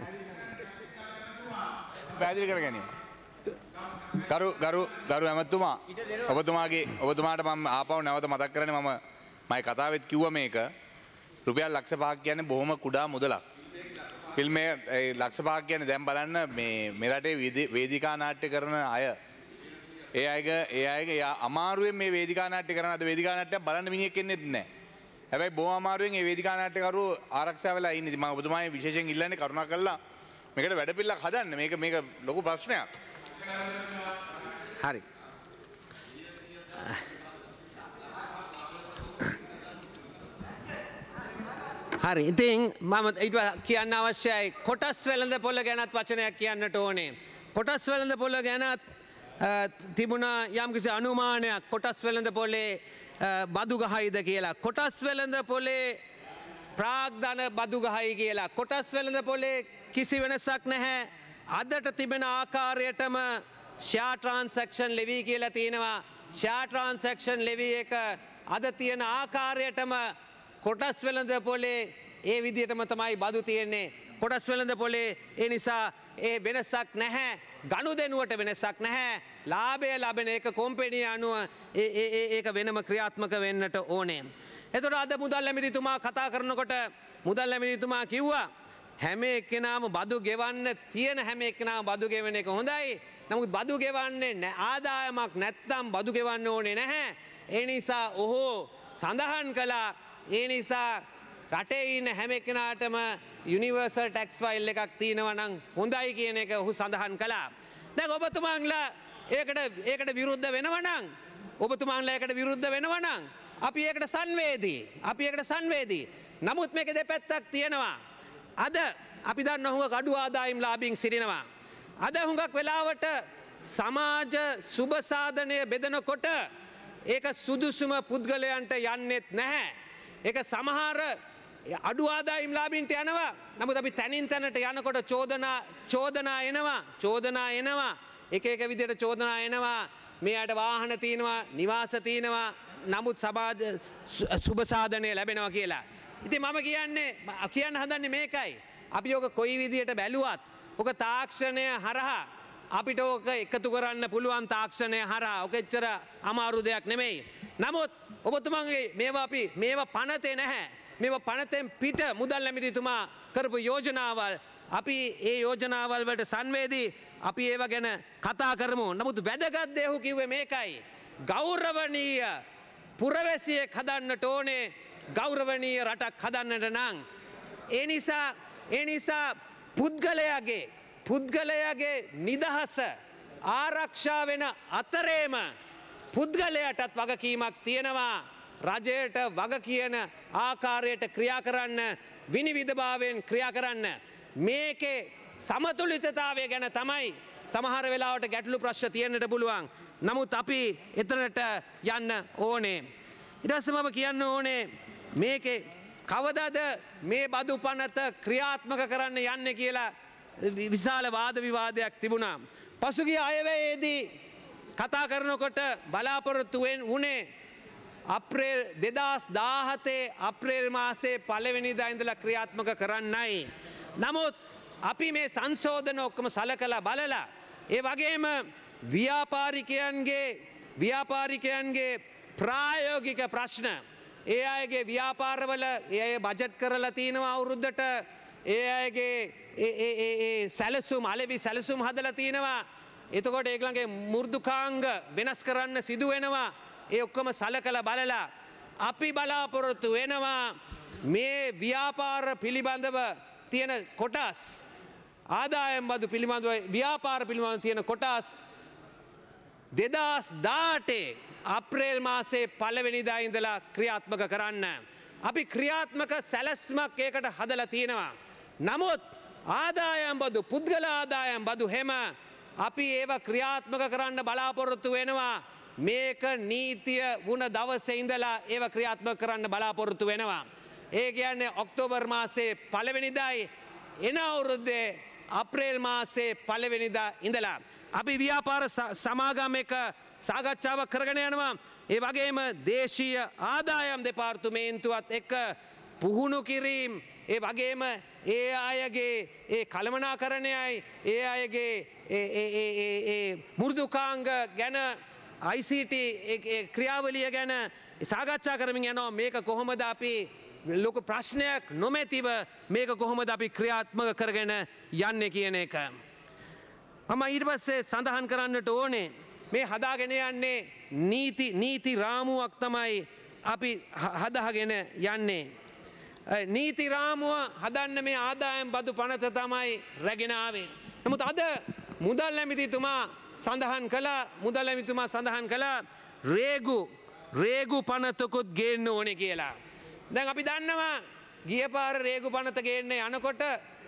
පැහැදිලි කර ගැනීම. ගරු ඇමතුමා ඔබතුමාට මම ආපහු නැවත මතක් කරන්නේ මම කතාවෙත් කිව්වා මේක රුපියල් ලක්ෂ 5ක් කියන්නේ බොහොම කුඩා මුදලක්. ෆිල්ම් එක ලක්ෂ 5ක් කියන්නේ දැන් බලන්න මේ රටේ වේදිකා නාට්‍ය කරන අය ඒ අයගේ අමාරුවෙන් මේ වේදිකා නාට්‍ය කරන අද වේදිකා නාට්‍යයක් බලන්න මිනිහෙක් එන්නේ නැහැ. හැබැයි බොහොම අමාරුවෙන් මේ වේදිකා නාට්‍යකරුවෝ ආරක්ෂා වෙලා ඉන්නේ. ඉතින් මම ඔබතුමාගේ විශේෂයෙන් ඉල්ලන්නේ කරුණාකරලා මේකට වැඩපිළිවෙලක් හදන්න. මේක ලොකු ප්‍රශ්නයක්. හරි. ඉතින් මම ඊට කියන්න අවශ්‍යයි කොටස් වෙළඳ පොළ ගැනත් වචනයක් කියන්නට ඕනේ. කොටස් වෙළඳ පොළ ගැනත් තිබුණා යම්කිසි අනුමානයක් කොටස් වෙළඳ පොලේ බදු ගහයිද කියලා. කොටස් වෙළඳ පොලේ ප්‍රාග්ධන බදු ගහයි කියලා. කොටස් වෙළඳ පොලේ කිසි වෙනසක් නැහැ. අදට තිබෙන ආකාරයටම ෂෙයා ට්‍රාන්සැක්ෂන් ලෙවී කියලා තියෙනවා. ෂෙයා ට්‍රාන්සැක්ෂන් ලෙවී එක අද තියෙන ආකාරයටම කොටස් වෙළඳ පොලේ ඒ විදිහටම තමයි බදු තියෙන්නේ. කොටස් වෙළඳ පොලේ ඒ නිසා ඒ වෙනසක් නැහැ. ගනුදෙනුවට වෙනසක් නැහැ. ලාභය ලැබෙන එක කොම්පැනි අනුව ඒක වෙනම ක්‍රියාත්මක වෙන්නට ඕනේ. එතකොට අද මුදල් ඇමතිතුමා කතා කරනකොට මුදල් ඇමතිතුමා කිව්වා හැම එක්කෙනාම බදු ගෙවන්න තියෙන හැම එක්කෙනාම බදු ගෙවන එක හොඳයි. නමුත් බදු ගෙවන්නේ ආදායමක් නැත්නම් බදු ගෙවන්න ඕනේ නැහැ. ඒ නිසා ඔහු සඳහන් කළා ඒ නිසා රටේ ඉන්න හැම එක්කෙනාටම යුනිවර්සල් ටැක්ස් ෆයිල් එකක් තියෙනවා නම් හොඳයි කියන එක ඔහු සඳහන් කළා. දැන් ඔබතුමාන්ලා ඒකට විරුද්ධ වෙනවා නම් ඔබතුමාන්ලා ඒකට විරුද්ධ වෙනවා නම් අපි ඒකට සංවේදී. නමුත් මේක දෙපැත්තක් තියෙනවා. අද අපි දන්න හුඟක් අඩු ආදායම් ලාභීන් සිටිනවා. අද හුඟක් වෙලාවට සමාජ සුබසාධනය බෙදනකොට ඒක සුදුසුම පුද්ගලයන්ට යන්නෙත් නැහැ. ඒක සමහර අඩු ආදායම් ලාභීන්ට යනවා. නමුත් අපි තැනින් තැනට යනකොට චෝදනා එනවා. එක විදිහට චෝදනා එනවා. මෙයාට වාහන තියෙනවා, නිවාස තියෙනවා. නමුත් සමාජ සුබසාධනය ලැබෙනවා කියලා. ඉතින් මම කියන්න හදන්නේ මේකයි. අපි ඕක කොයි විදියට බැලුවත් ඕක තාක්ෂණය හරහා අපිට ඕක එකතු කරන්න පුළුවන් තාක්ෂණය හරහා ඕක එච්චර අමාරු දෙයක් නෙමෙයි. නමුත් ඔබතුමන්ගේ මේවා පනතේ නැහැ. මේවා පනතෙන් පිට මුදල් ඇමතිතුමා කරපු යෝජනාවල් අපි ඒ යෝජනාවල් වලට සංවේදී අපි ඒව ගැන කතා කරමු. නමුත් වැදගත් දේ ඔහු කිව්වේ මේකයි. ගෞරවනීය පුරවැසියෙක් හදන්නට ඕනේ ගෞරවනීය රටක් හදන්නට නම් ඒ නිසා පුද්ගලයාගේ නිදහස ආරක්ෂා වෙන අතරේම පුද්ගලයාටත් වගකීමක් තියෙනවා රජයට වග කියන ආකාරයට ක්‍රියා කරන්න විනිවිදභාවයෙන් ක්‍රියා කරන්න මේකේ සමතුලිතතාවය ගැන තමයි සමහර වෙලාවට ගැටලු ප්‍රශ්න තියෙන්නට පුළුවන්. නමුත් අපි එතනට යන්න ඕනේ. ඊට පස්සේ මම කියන්න ඕනේ මේකේ කවදාද මේ බදු පනත ක්‍රියාත්මක කරන්න යන්නේ කියලා විශාල වාද විවාදයක් තිබුණා. පසුගිය අයවැයේදී කතා කරනකොට බලාපොරොත්තු වුණේ අප්‍රේල් 2017 අප්‍රේල් මාසේ පළවෙනිදා ඉඳලා ක්‍රියාත්මක කරන්නයි. නමුත් අපි මේ සංශෝධන ඔක්කොම සලකලා බලලා ඒ වගේම ව්‍යාපාරිකයන්ගේ ප්‍රායෝගික ප්‍රශ්න ඒ අයගේ ව්‍යාපාරවල ඒ අය බජට් කරලා තියෙනවා අවුරුද්දට ඒ අයගේ සැලසුම් අලෙවි සැලසුම් හදලා තියෙනවා. එතකොට ඒගොල්ලන්ගේ මෘදුකාංග වෙනස් කරන්න සිදු වෙනවා. ඒ ඔක්කොම සලකලා බලලා අපි බලාපොරොත්තු වෙනවා මේ ව්‍යාපාර පිළිබඳව තියෙන කොටස් ආදායම් බදු පිළිබඳව ව්‍යාපාර පිළිබඳව තියෙන කොටස් 2018 අප්‍රේල් මාසේ පළවෙනිදා ඉඳලා ක්‍රියාත්මක කරන්න. අපි ක්‍රියාත්මක සැලැස්මක් ඒකට හදලා තියෙනවා. නමුත් ආදායම් බදු පුද්ගල ආදායම් බදු හැම අපි ඒව ක්‍රියාත්මක කරන්න බලාපොරොත්තු වෙනවා. මේක නීතිය වුණ දවසේ ඉඳලා ඒව ක්‍රියාත්මක කරන්න බලාපොරොත්තු වෙනවා. ඒ කියන්නේ ඔක්තෝබර් මාසේ පළවෙනිදායි එන අවුරුද්දේ අප්‍රේල් මාසේ පළවෙනිදා ඉඳලා අපි ව්‍යාපාර සමාගම් එක සාකච්ඡාවක් කරගෙන යනවා. ඒ වගේම දේශීය ආදායම් දෙපාර්තමේන්තුවත් එක්ක පුහුණු කිරීම ඒ වගේම ඒ අයගේ ඒ කළමනාකරණයයි ඒ අයගේ මෘදුකාංග ගැන ICT ක්‍රියාවලිය ගැන සාකච්ඡා කරමින් යනවා. මේක කොහොමද අපි ලොකු ප්‍රශ්නයක් නොමැතිව මේක කොහොමද අපි ක්‍රියාත්මක කරගෙන යන්නේ කියන එක. මම ඊට පස්සේ සඳහන් කරන්නට ඕනේ මේ හදාගෙන යන්නේ නීති රාමුවක් තමයි අපි හදාගෙන යන්නේ. නීති රාමුව හදන්න මේ ආදායම් බදු පනත තමයි රැගෙන ආවේ. නමුත් අද මුදල් ඇමතිතුමා සඳහන් කළා රේගු පනතකුත් ගේන්න ඕනේ කියලා. දැන් අපි දන්නවා ගිය පාර රේගු පනත ගේන්න යනකොට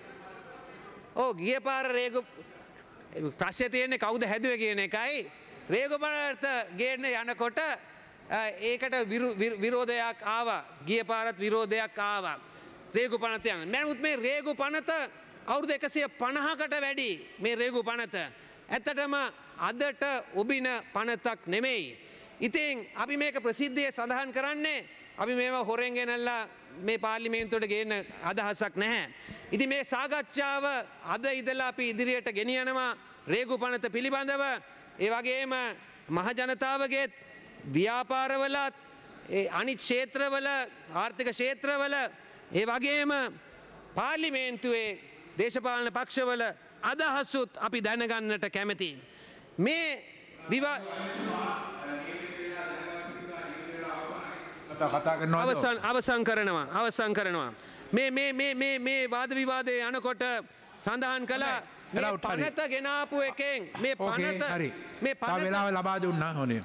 ගිය පාර රේගු ප්‍රශ්නේ තියෙන්නේ කවුද හැදුවේ කියන එකයි. රේගු පනත ගේන්න යනකොට ඒකට විරෝධයක් ආවා. ගිය පාරත් විරෝධයක් ආවා. රේගු පනත යන. නමුත් මේ රේගු පනත අවුරුදු 150කට වැඩි මේ රේගු පනත. ඇත්තටම අදට ඔබින පනතක් නෙමෙයි. ඉතින් අපි මේක ප්‍රසිද්ධියේ සඳහන් කරන්නේ අපි මේවා හොරෙන් ගෙනල්ලා මේ පාර්ලිමේන්තුවට ගේන්න අදහසක් නැහැ. ඉතින් මේ සාකච්ඡාව අද ඉඳලා අපි ඉදිරියට ගෙනියනවා රේගු පනත පිළිබඳව. ඒ වගේම මහ ජනතාවගේ ව්‍යාපාරවලත් අනිත් ක්ෂේත්‍රවල ආර්ථික ක්ෂේත්‍රවල ඒ වගේම පාර්ලිමේන්තුවේ දේශපාලන පක්ෂවල අදහසුත් අපි දැනගන්නට කැමති. මේ අවසන් කරනවා. මේ වාද විවාදය යනකොට සඳහන් කළා පනත ගෙනාපු එකෙන් මේ වෙලාව ලබා දුන්නා හොනේ.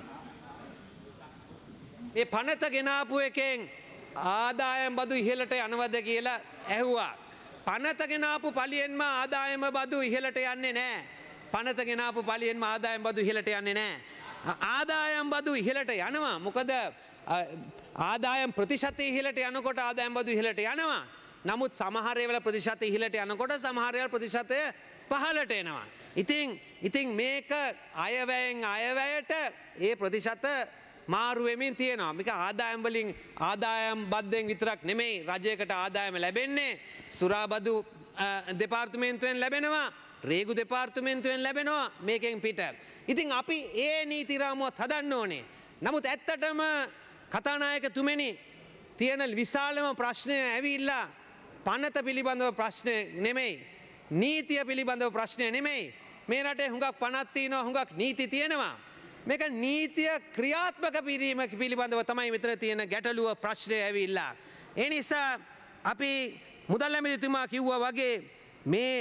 මේ පනත ගෙනාපු එකෙන් ආදායම් බදු ඉහළට යනවද කියලා ඇහුවා. පනත ගෙනාපු පලියෙන්ම ආදායම බදු ඉහළට යන්නේ නෑ. පනත ගෙනාපු පලියෙන්ම ආදායම් බදු ඉහළට යන්නේ නෑ. ආදායම් බදු ඉහළට යනවා. මොකද ආදායම් ප්‍රතිශතය ඉහළට යනකොට ආදායම් බදු ඉහළට යනවා. නමුත් සමහරේවල ප්‍රතිශතය ඉහළට යනකොට සමහරේවල ප්‍රතිශතය පහළට එනවා. ඉතින් මේක අයවැයෙන් අයවැයට ඒ ප්‍රතිශත මාරු වෙමින් තියෙනවා. මේක ආදායම් වලින් ආදායම් බද්දෙන් විතරක් නෙමෙයි රජයකට ආදායම ලැබෙන්නේ. සුරාබදු දෙපාර්තමේන්තුවෙන් ලැබෙනවා. රේගු දෙපාර්තමේන්තුවෙන් ලැබෙනවා මේකෙන් පිට. ඉතින් අපි ඒ නීති රාමුවත් හදන්න ඕනේ. නමුත් ඇත්තටම කතානායකතුමනි තියෙන විශාලම ප්‍රශ්නය ඇවිල්ලා පනත පිළිබඳව ප්‍රශ්නය නෙමෙයි. නීතිය පිළිබඳව ප්‍රශ්නය නෙමෙයි. මේ රටේ හුඟක් පනත් තියෙනවා හුඟක් නීති තියෙනවා. මේක නීතිය ක්‍රියාත්මක කිරීම පිළිබඳව තමයි මෙතන තියෙන ගැටලුව ප්‍රශ්නය ඇවිල්ලා. ඒ නිසා අපි මුදල් ඇමතිතුමා කිව්වා වගේ මේ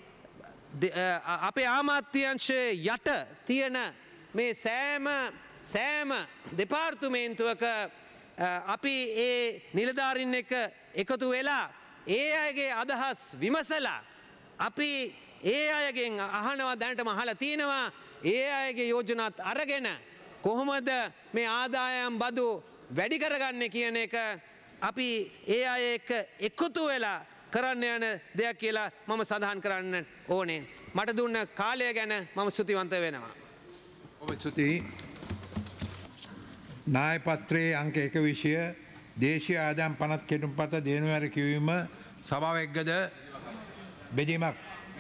අපේ ආමාත්‍යංශයේ යට තියෙන මේ සෑම දෙපාර්තමේන්තුවක අපි ඒ නිලධාරින් එක එකතු වෙලා ඒ අයගේ අදහස් විමසලා අපි ඒ අයගෙන් අහනවා දැනටම අහලා තියෙනවා ඒ අයගේ යෝජනාත් අරගෙන කොහොමද මේ ආදායම් බදු වැඩි කරගන්නේ කියන එක අපි ඒ අය එක්ක එකතු වෙලා කරන්න යන දෙයක් කියලා මම සඳහන් කරන්න ඕනේ. මට දුන්න කාලය ගැන මම ස්තුතිවන්ත වෙනවා. ඔබ ස්තුතියි. නාය පත්‍රයේ අංක 1 විෂය දේශීය ආදායම් පනත් කෙටුම්පත දෙනුවර කිවීම සභාව එක්කද බෙදීමක්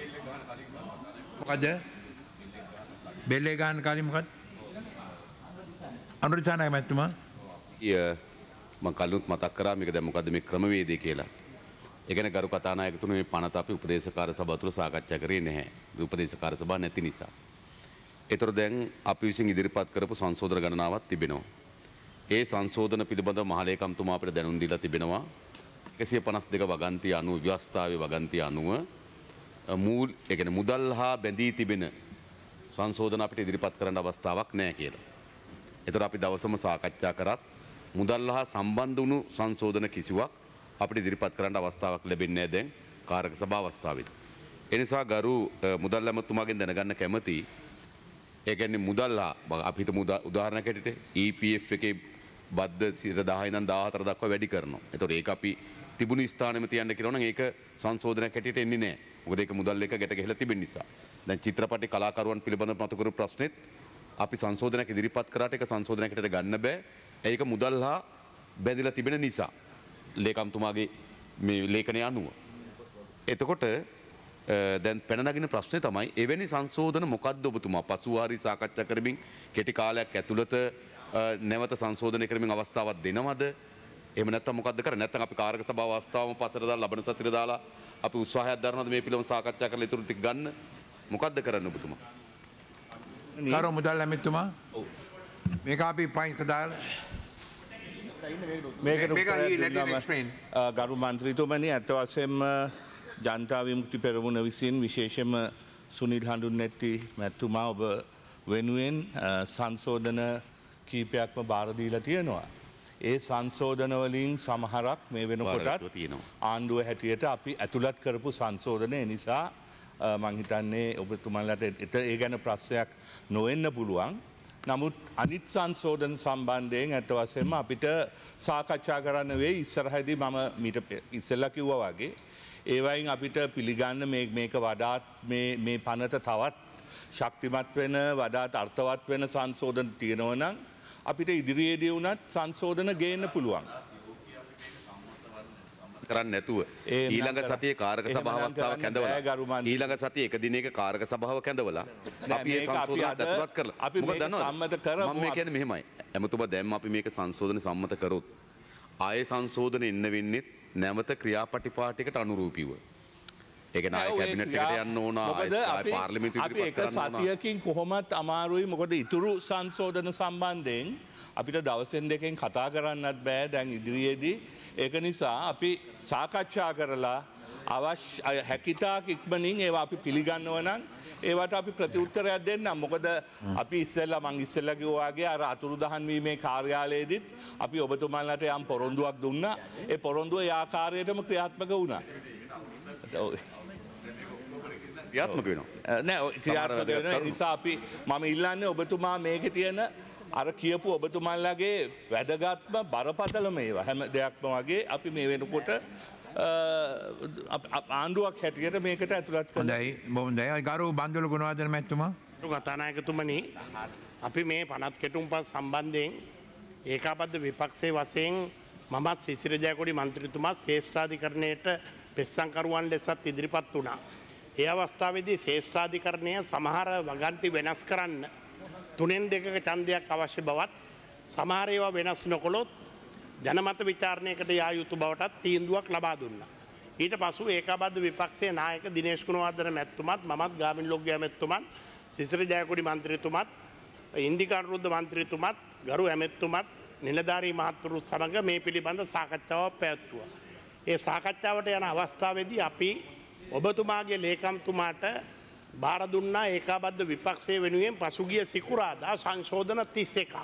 මොකද බෙල්ලේ ගන්න කලින් මොකද අනුරිසානායක මැතිතුමා මම කලිනුත් මතක් කරා මේක දැන් මොකද්ද මේ ක්‍රමවේදය කියලා. ඒ කියන්නේ ගරු කතානායකතුමනි මේ පනත අපි උපදේශකාර සභාව තුළ සාකච්ඡා කරේ නැහැ. උපදේශකාර සභාව නැති නිසා. ඒතර දැන් අපි විසින් ඉදිරිපත් කරපු සංශෝධන ගණනාවක් තිබෙනවා. ඒ සංශෝධන පිළිබඳව මහලේකම්තුමා අපිට දැනුම් දීලා තිබෙනවා. 152 වගන්තිය අනුව ව්‍යවස්ථාවේ වගන්තිය අනුව ඒ කියන්නේ මුදල් හා බැඳී තිබෙන සංශෝධන අපිට ඉදිරිපත් කරන්න අවස්ථාවක් නැහැ කියලා. ඒතර අපි දවසම සාකච්ඡා කරත් මුදල් හා සම්බන්ධ වුණු සංශෝධන කිසිවක් අපිට ඉදිරිපත් කරන්න අවස්ථාවක් ලැබෙන්නේ නැහැ දැන් කාරක සභාව අවස්ථාවේදී. ඒ නිසා ගරු මුදල් ඇමතුමාගෙන් දැනගන්න කැමතියි. ඒ කියන්නේ මුදල් අපි හිතමු උදාහරණයක් හැටියට EPF එකේ බද්ද 10 ඉඳන් 14 දක්වා වැඩි කරනවා. ඒතකොට ඒක අපි තිබුණු ස්ථානෙම තියන්න කියනවා නම් ඒක සංශෝධනයක් හැටියට එන්නේ නැහැ. මොකද ඒක මුදල් එක ගැට ගැහිලා තිබෙන නිසා. දැන් චිත්‍රපටි කලාකරුවන් පිළිබඳව මතු කරපු ප්‍රශ්නෙත් අපි සංශෝධනයක් ඉදිරිපත් කරාට ඒක සංශෝධනයක් හැටියට ගන්න බෑ. ඒක මුදල් හා බැඳිලා තිබෙන නිසා. ලේකම්තුමාගේ මේ ලේඛනය අනුව. එතකොට දැන් පැන නගින ප්‍රශ්නේ තමයි එවැනි සංශෝධන මොකද්ද ඔබතුමා පසුවාරි සාකච්ඡා කරමින් කෙටි කාලයක් ඇතුළත නැවත සංශෝධනය කරමින් අවස්ථාවක් දෙනවද? එහෙම නැත්නම් මොකද්ද කරන්නේ? නැත්නම් අපි කාරක සභාව අවස්ථාවම පස්සට දාලා ලබන සතියේ දාලා අපි උත්සාහයක් දරනවද මේ පිළිබඳව සාකච්ඡා කරලා ඉතුරු ටික ගන්න? මොකද්ද කරන්න ඔබතුමා? කරු මුදල් ඇමතිතුමා. මේක අපි පයින්ට දාලා ගරු මන්ත්‍රීතුමනි ඇත්ත වශයෙන්ම ජනතා විමුක්ති පෙරමුණ විසින් විශේෂම සුනිල් හඳුන්නැති මැතිතුමා ඔබ වෙනුවෙන් සංශෝධන කීපයක්ම බාර දීලා තියෙනවා. ඒ සංශෝධන වලින් සමහරක් මේ වෙනකොටත් ආණ්ඩුව හැටියට අපි ඇතුළත් කරපු සංශෝධන නිසා මං හිතන්නේ ඔබතුමාලට ඒ ගැන ප්‍රශ්නයක් නොවෙන්න පුළුවන්. නමුත් අනිත් සංශෝධන සම්බන්ධයෙන් ඇත්ත වශයෙන්ම අපිට සාකච්ඡා කරන්න වෙයි. ඉස්සරහදී මම මීට ඉස්සෙල්ලා කිව්වා වගේ ඒවයින් අපිට පිළිගන්න මේක වඩාත් මේ පනත තවත් ශක්තිමත් වෙන වඩාත් අර්ථවත් වෙන සංශෝධන තියෙනවා නම් අපිට ඉදිරියේදී වුණත් සංශෝධන ගේන්න පුළුවන්. කරන්න නැතුව ඊළඟ සතියේ කාරක සභාව අවස්ථාව කැඳවලා ඊළඟ සතියේ එක දිනයක කාරක සභාව කැඳවලා අපි මේ සංශෝධන ඇතුළත් කරලා මොකද දන්නවද මම මේ කියන්නේ මෙහෙමයි එමුතුම දැන් අපි මේක සංශෝධන සම්මත කරොත් ආයේ සංශෝධන එන්න වෙන්නේ නැවත ක්‍රියාපටිපාටිකට අනුරූපීව ඒක නාය කැබිනට් එකට යන්න ඕන ආයේ පාර්ලිමේන්තු ඉදිරිපත් කරන්න ඕන අපි එක සතියකින් කොහොමත් අමාරුයි මොකද ඉතුරු සංශෝධන සම්බන්ධයෙන් අපිට දවසෙන් දෙකෙන් කතා කරන්නත් බෑ දැන් ඉදිරියේදී ඒක නිසා අපි සාකච්ඡා කරලා අවශ්‍ය හැකිතාක් ඉක්මනින් ඒවා අපි පිළිගන්නව නම් ඒවට අපි ප්‍රතිඋත්තරයක් දෙන්නම් මොකද අපි ඉස්සෙල්ලා මං ඉස්සෙල්ලා කිව්වා වගේ අර අතුරුදහන් වීමේ කාර්යාලයේදීත් අපි ඔබතුමාලට යම් පොරොන්දුවක් දුන්නා ඒ පොරොන්දුව ඒ ආකාරයටම ක්‍රියාත්මක වුණා ක්‍රියාත්මක වෙනවා නෑ ක්‍රියාත්මක වෙනවා නිසා අපි මම ඉල්ලන්නේ ඔබතුමා මේකේ තියෙන අර කියපු ඔබතුමාලගේ වැදගත්ම බරපතලම ඒවා හැම දෙයක්ම වගේ අපි මේ වෙනකොට ආණ්ඩුවක් හැටියට මේකට ඇතුළත් කරනවා. හොඳයි බොහොමයි. ගරු බන්දුල ගුණවර්ධන මහත්මයා. කතානායකතුමනි අපි මේ පනත් කෙටුම්පත් සම්බන්ධයෙන් ඒකාබද්ධ විපක්ෂයේ වශයෙන් මමත් සිසිර ජයකොඩි මන්ත්‍රීතුමා ශ්‍රේෂ්ඨාධිකරණයට පෙස්සම්කරුවන් ලෙසත් ඉදිරිපත් වුණා. ඒ අවස්ථාවේදී ශ්‍රේෂ්ඨාධිකරණය සමහර වගන්ති වෙනස් කරන්න 3/2 ඡන්දයක් අවශ්‍ය බවත් සමහර ඒවා වෙනස් නොකළොත් ජනමත විචාරණයකට යා යුතු බවටත් තීන්දුවක් ලබා දුන්නා. ඊට පසු ඒකාබද්ධ විපක්ෂයේ නායක දිනේෂ් ගුණවර්ධන මැතිතුමත් මමත් ගාමිණී ලොක්ගෑ මැතිතුමත් සිසිර ජයකොඩි මන්ත්‍රීතුමත් ඉන්දිකා අනුරුද්ධ මන්ත්‍රීතුමත් ගරු ඇමතිතුමත් නිලධාරී මහත්වරු සමග මේ පිළිබඳ සාකච්ඡාවක් පැවැත්තුවා. ඒ සාකච්ඡාවට යන අවස්ථාවේදී අපි ඔබතුමාගේ ලේකම්තුමාට බාර දුන්නා ඒකාබද්ධ විපක්ෂය වෙනුවෙන් පසුගිය සිකුරාදා සංශෝධන 31ක්.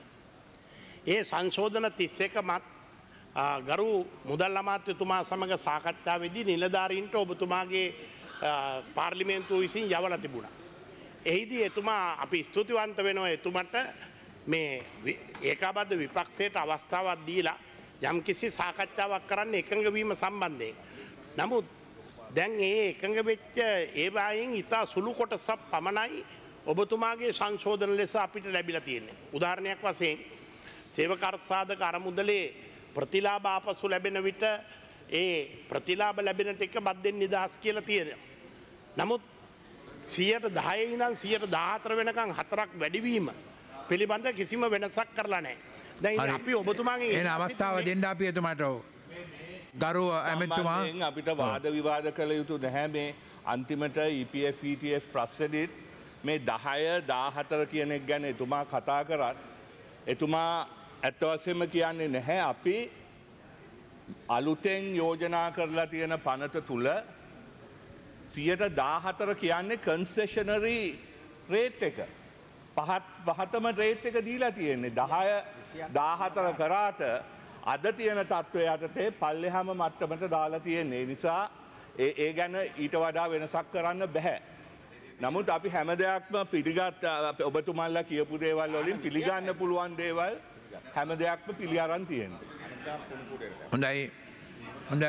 ඒ සංශෝධන 31 මත් ගරු මුදල් අමාත්‍යතුමා සමග සාකච්ඡාවේදී නිලධාරීන්ට ඔබතුමාගේ පාර්ලිමේන්තුව විසින් යවලා තිබුණා. එහිදී එතුමා අපි ස්තුතිවන්ත වෙනවා එතුමට මේ ඒකාබද්ධ විපක්ෂයට අවස්ථාවක් දීලා යම්කිසි සාකච්ඡාවක් කරන්න එකඟ වීම සම්බන්ධයෙන්. නමුත් දැන් ඒ එකඟ වෙච්ච ඒවායින් ඉතා සුළු කොටසක් පමණයි ඔබතුමාගේ සංශෝධන ලෙස අපිට ලැබිලා තියෙන්නේ. උදාහරණයක් වශයෙන් සේවක අර්ථසාධක අරමුදලේ ප්‍රතිලාභ ආපසු ලැබෙන විට ඒ ප්‍රතිලාභ ලැබෙන ටික බද්දෙන් නිදහස් කියලා තියෙනවා. නමුත් 10% ඉඳන් 14% වෙනකන් හතරක් වැඩිවීම පිළිබඳ කිසිම වෙනසක් කරලා නැහැ. දැන් අපි ඔබතුමාගේ එන අවස්ථාව දෙන්න අපි එතුමාට ගරු ඇමතිතුමා අපිට වාද විවාද කළ යුතු නැහැ මේ අන්තිමට EPF ETF ප්‍රශ්නෙදිත් මේ 10 14 කියන එක ගැන එතුමා කතා කරත් එතුමා ඇත්ත වශයෙන්ම කියන්නේ නැහැ අපි අලුතෙන් යෝජනා කරලා තියෙන පනත තුල 14% කියන්නේ කන්සෙෂනරි රේට් එක. පහතම රේට් එක දීලා තියෙන්නේ 10 14 කරාට අද තියෙන තත්ත්වය යටතේ පල්ලෙහාම මට්ටමට දාලා තියෙන්නේ. ඒ නිසා ඒ ගැන ඊට වඩා වෙනසක් කරන්න බෑ. නමුත් අපි හැම දෙයක්ම පිළිගත් ඔබතුමාලා කියපු දේවල් වලින් පිළිගන්න පුළුවන් දේවල් හැම දෙයක්ම පිළි අරන් තියෙනවා. හොඳයි. හොඳයි.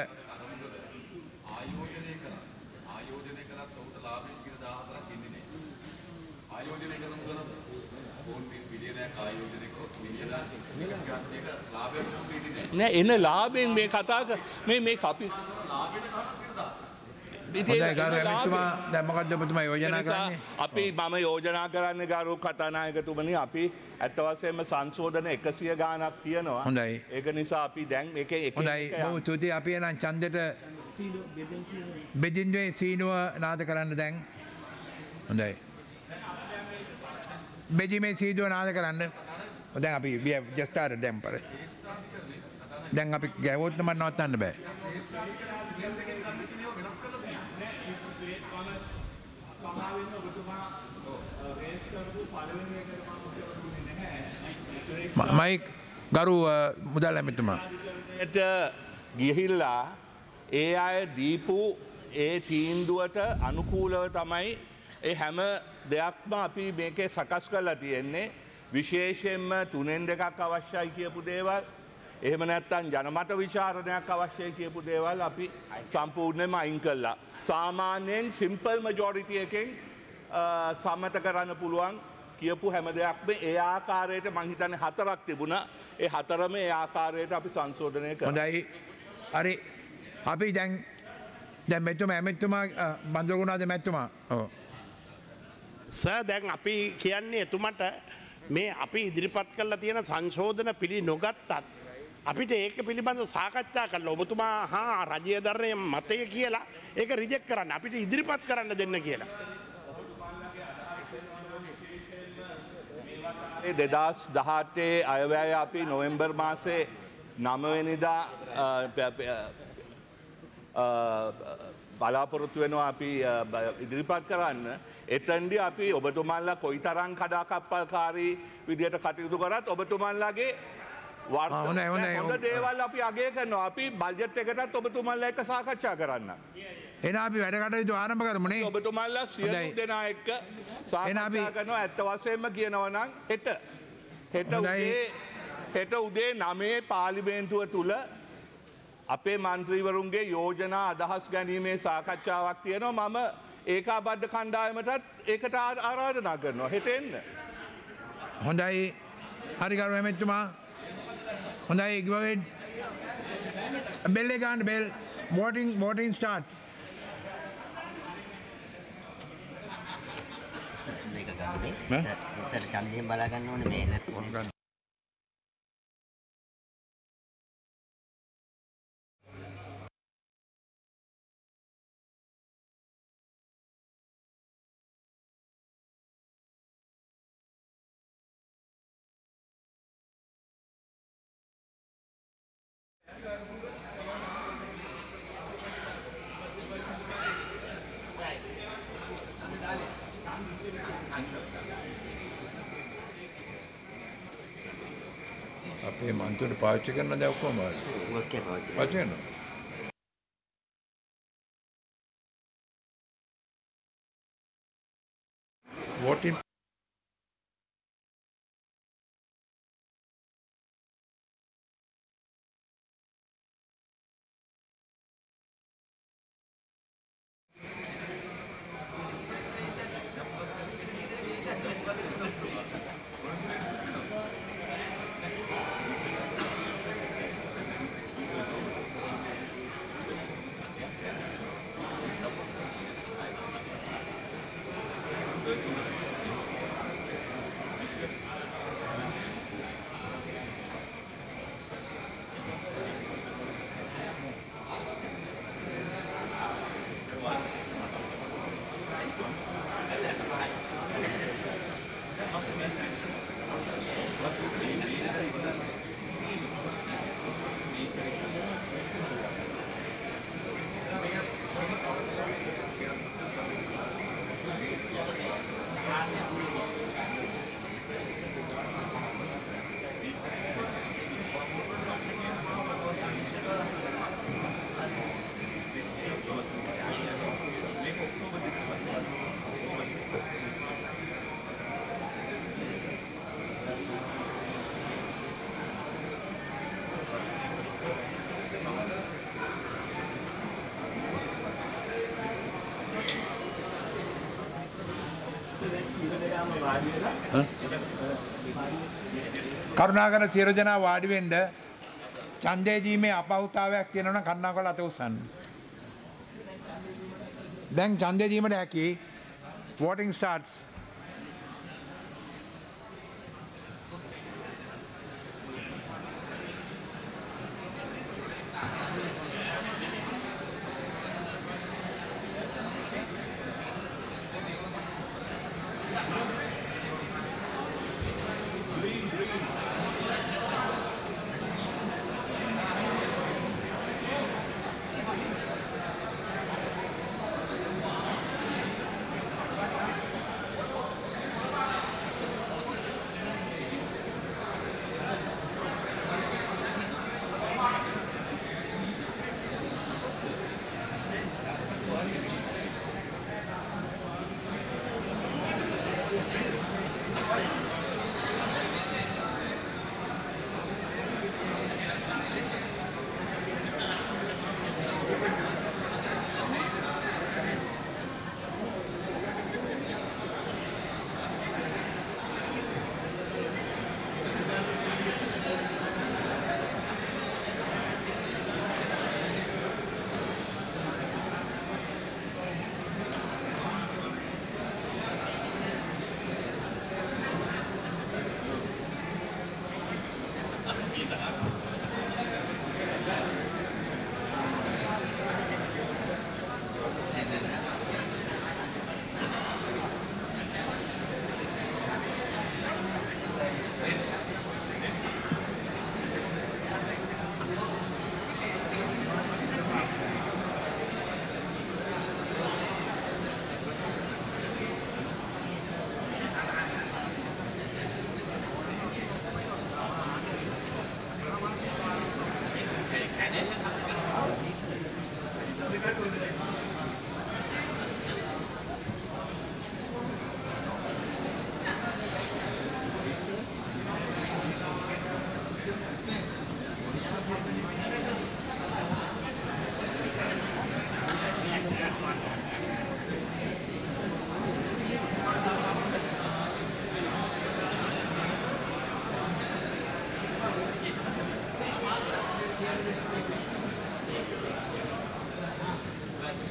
ආයෝජනය කළත් ඔහුට ලාභයෙන් 14ක් ඉන්නේ නැහැ. ආයෝජනය කරන ෆෝන් බිලියනයක් ආයෝජනය කරොත් බිලියන 180ක ලාභයක් පිටින්නේ නෑ එන ලාභයෙන් මේ කතා මේ අපි ලාභයට ගන්න 10000. හොඳයි ගරු ඇමතිතුමා දැන් මොකද්ද ඔබතුමා යෝජනා කරන්නේ? අපි මම යෝජනා කරන්නේ ගරු කතානායකතුමනි අපි ඇත්ත වශයෙන්ම සංශෝධන 100 ගාණක් තියෙනවා. හොඳයි. ඒක නිසා අපි දැන් මේකේ එක හොඳයි බොහොම ස්තුතියි අපි එනම් ඡන්දෙට බෙදින්දුවේ සීනුව නාද කරන්න දැන්. හොඳයි. බෙදීමේ සීනුව නාද කරන්න. දැන් අපි we have just started දැන් පර. දැන් අපි ගැවුවොත් නම් නවත්තන්න බෑ. මයික් ගරු මුදල් ඇමතිතුමා ගිහිල්ලා ඒ අය දීපු ඒ තීන්දුවට අනුකූලව තමයි ඒ හැම දෙයක්ම අපි මේකේ සකස් කරලා තියෙන්නේ. විශේෂයෙන්ම 3/2ක් අවශ්‍යයි කියපු දේවල් එහෙම නැත්නම් ජනමත විචාරණයක් අවශ්‍යයි කියපු දේවල් අපි සම්පූර්ණයෙන්ම අයින් කළා. සාමාන්‍යයෙන් සිම්පල් මැජොරිටි එකෙන් සම්මත කරන්න පුළුවන් කියපු හැම දෙයක්ම ඒ ආකාරයට මං හිතන්නේ 4ක් තිබුණා. ඒ 4ම ඒ ආකාරයට අපි සංශෝධනය කරා. හොඳයි. හරි. අපි දැන් මෙතුමා ඇමැතුමා බන්දුරගුණාද මැත්තුමා දැන් අපි කියන්නේ එතුමට මේ අපි ඉදිරිපත් කරලා තියෙන සංශෝධන පිළි නොගත්තත් අපිට ඒක පිළිබඳ සාකච්ඡා කරලා ඔබතුමා හා රජය දරණය මතය කියලා ඒක රිජෙක්ට් කරන්න අපිට ඉදිරිපත් කරන්න දෙන්න කියලා. 2018 අයවැය අපි නොවෙම්බර් මාසේ 9 වෙනිදා බලාපොරොත්තු වෙනවා අපි ඉදිරිපත් කරන්න. එතෙන්දී අපි ඔබතුමන්ලා කොයිතරම් කඩාකප්පල්කාරී විදියට කටයුතු කරත් ඔබතුමන්ලාගේ හොඳ දේවල් අපි අගය කරනවා. අපි බජට් එකටත් ඔබතුමන්ලා එක්ක සාකච්ඡා කරන්න. එහෙනම් අපි වැඩ කටයුතු ආරම්භ කරමුනේ. ඔබතුමන්ලා සියලු දෙනා එක්ක සාකච්ඡා කරනවා. ඇත්ත වශයෙන්ම කියනවා නම් හෙට උදේ 9 පාර්ලිමේන්තුව තුල අපේ මන්ත්‍රීවරුන්ගේ යෝජනා අදහස් ගැනීමේ සාකච්ඡාවක් තියෙනවා. මම ඒකාබද්ධ කණ්ඩායමටත් ඒකට ආරාධනා කරනවා හෙට එන්න. හොඳයි. හරි ගරු ඇමැතුමා. හොඳයි go ahead. බෙල් එක ගන්න බෙල්. voting start. මේක ගන්නේ. ඉස්සර ඡන්දයෙන් බලා ගන්න ඕනේ මේල. අපේ මන්තුවට පාවිච්චි කරන දැන් ඔක්කොම පාවිච්චි කරනවා. voting කරුණාකර සියලු දෙනා වාඩි වෙන්න. ඡන්දය දීමේ අපහසුතාවයක් තියෙනවා නම් කරුණාකරලා අත උස්සන්න. දැන් ඡන්දය දීමට හැකි. voting starts.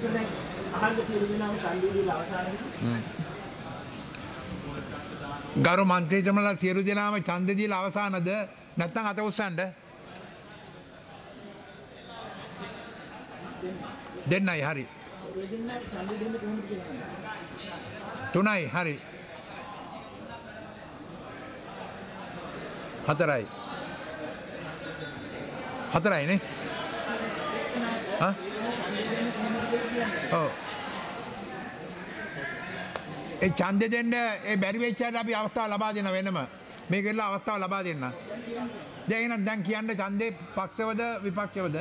ගරු මන්ත්‍රීතුමලා සියලු දෙනාම ඡන්ද දීලා අවසානද නැත්නම් අත උස්සන්න දෙන්නයි හරි තුනයි හරි හතරයි හතරයිනේ ඔව් ඒ ඡන්දෙ දෙන්න ඒ බැරි වෙච්චාට අපි අවස්ථාව ලබා දෙන වෙනම මේක වෙලා අවස්ථාව ලබා දෙන්න දැන් එහෙනම් දැන් කියන්න ඡන්දේ පක්ෂවද විපක්ෂවද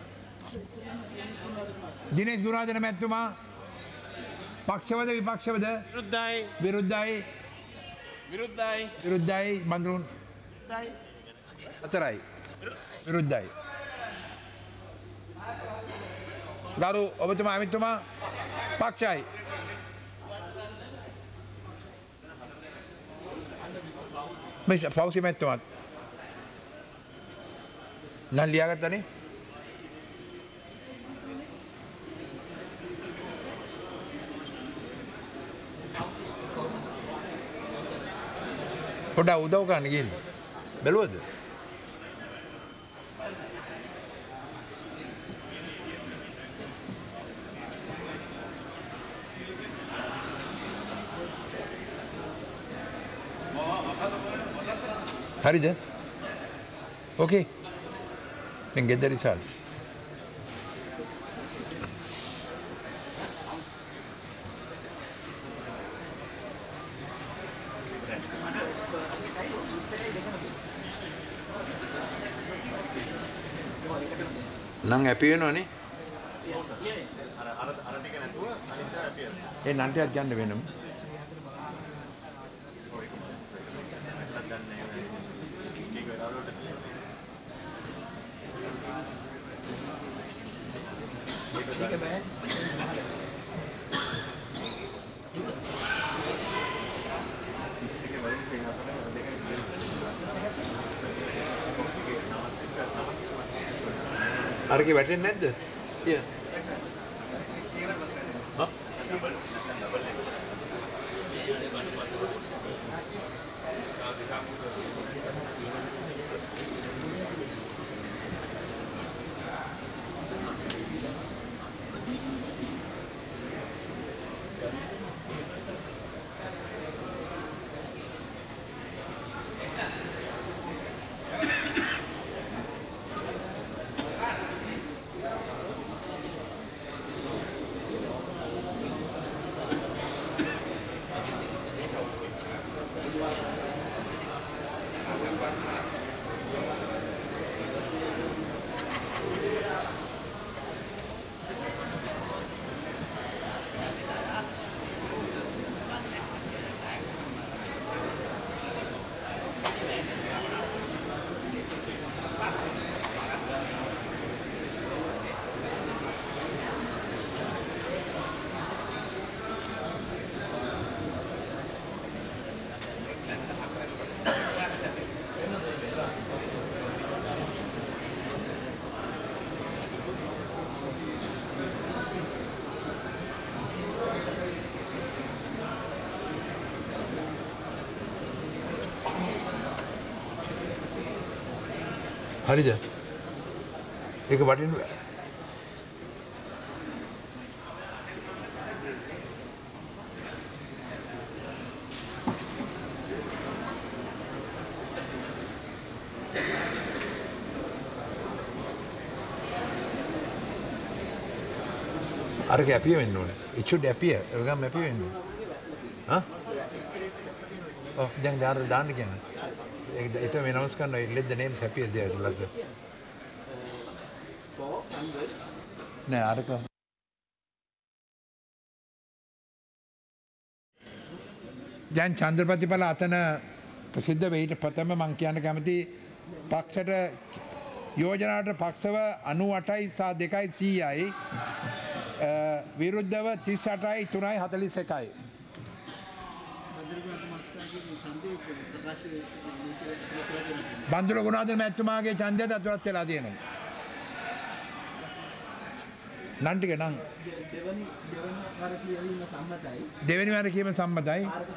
දිනේෂ් ගුණාධන මැතිතුමා පක්ෂවද විපක්ෂවද විරුද්ධයි විරුද්ධයි මන්ත්‍රුන් හතරයි විරුද්ධයි ගරු ඔබතුමා අමිතුමා පක්ෂයි මිස් ෆෞසි මැතිතුමා නම් ලියාගත්තනේ පොඩ්ඩක් උදව් කරන්න ගිහින් බැලුවද හරිද okay then get the results නම් හැපි වෙනවනේ ඒ නන්ටයක් ගන්න වෙනම අරකේ වැටෙන්නේ නැද්ද? හරිද? ඒක වටින්න බෑ. අරක ඇපිය වෙන්න ඕනේ. it should appear. ඒකම ඇපිය වෙන්න ඕනේ. හා? ඔව් දැන් දාන්න කියන්නේ. It will announce let the names appear there. No, article. දැන් චන්ද්‍රපතිපල අතන ප්‍රසිද්ධ වෙයිට ප්‍රථම මං කියන්න කැමති පක්ෂට යෝජනාවට පක්ෂව 98යි සහ 2යි 100යි විරුද්ධව 38යි 3යි 41යි බන්දුල ගුණාධර මැතිතුමාගේ ඡන්දයට අතුලත් වෙලා තියෙනවා. නන් ටික නම් දෙවෙනි වාර කියවීම සම්මතයි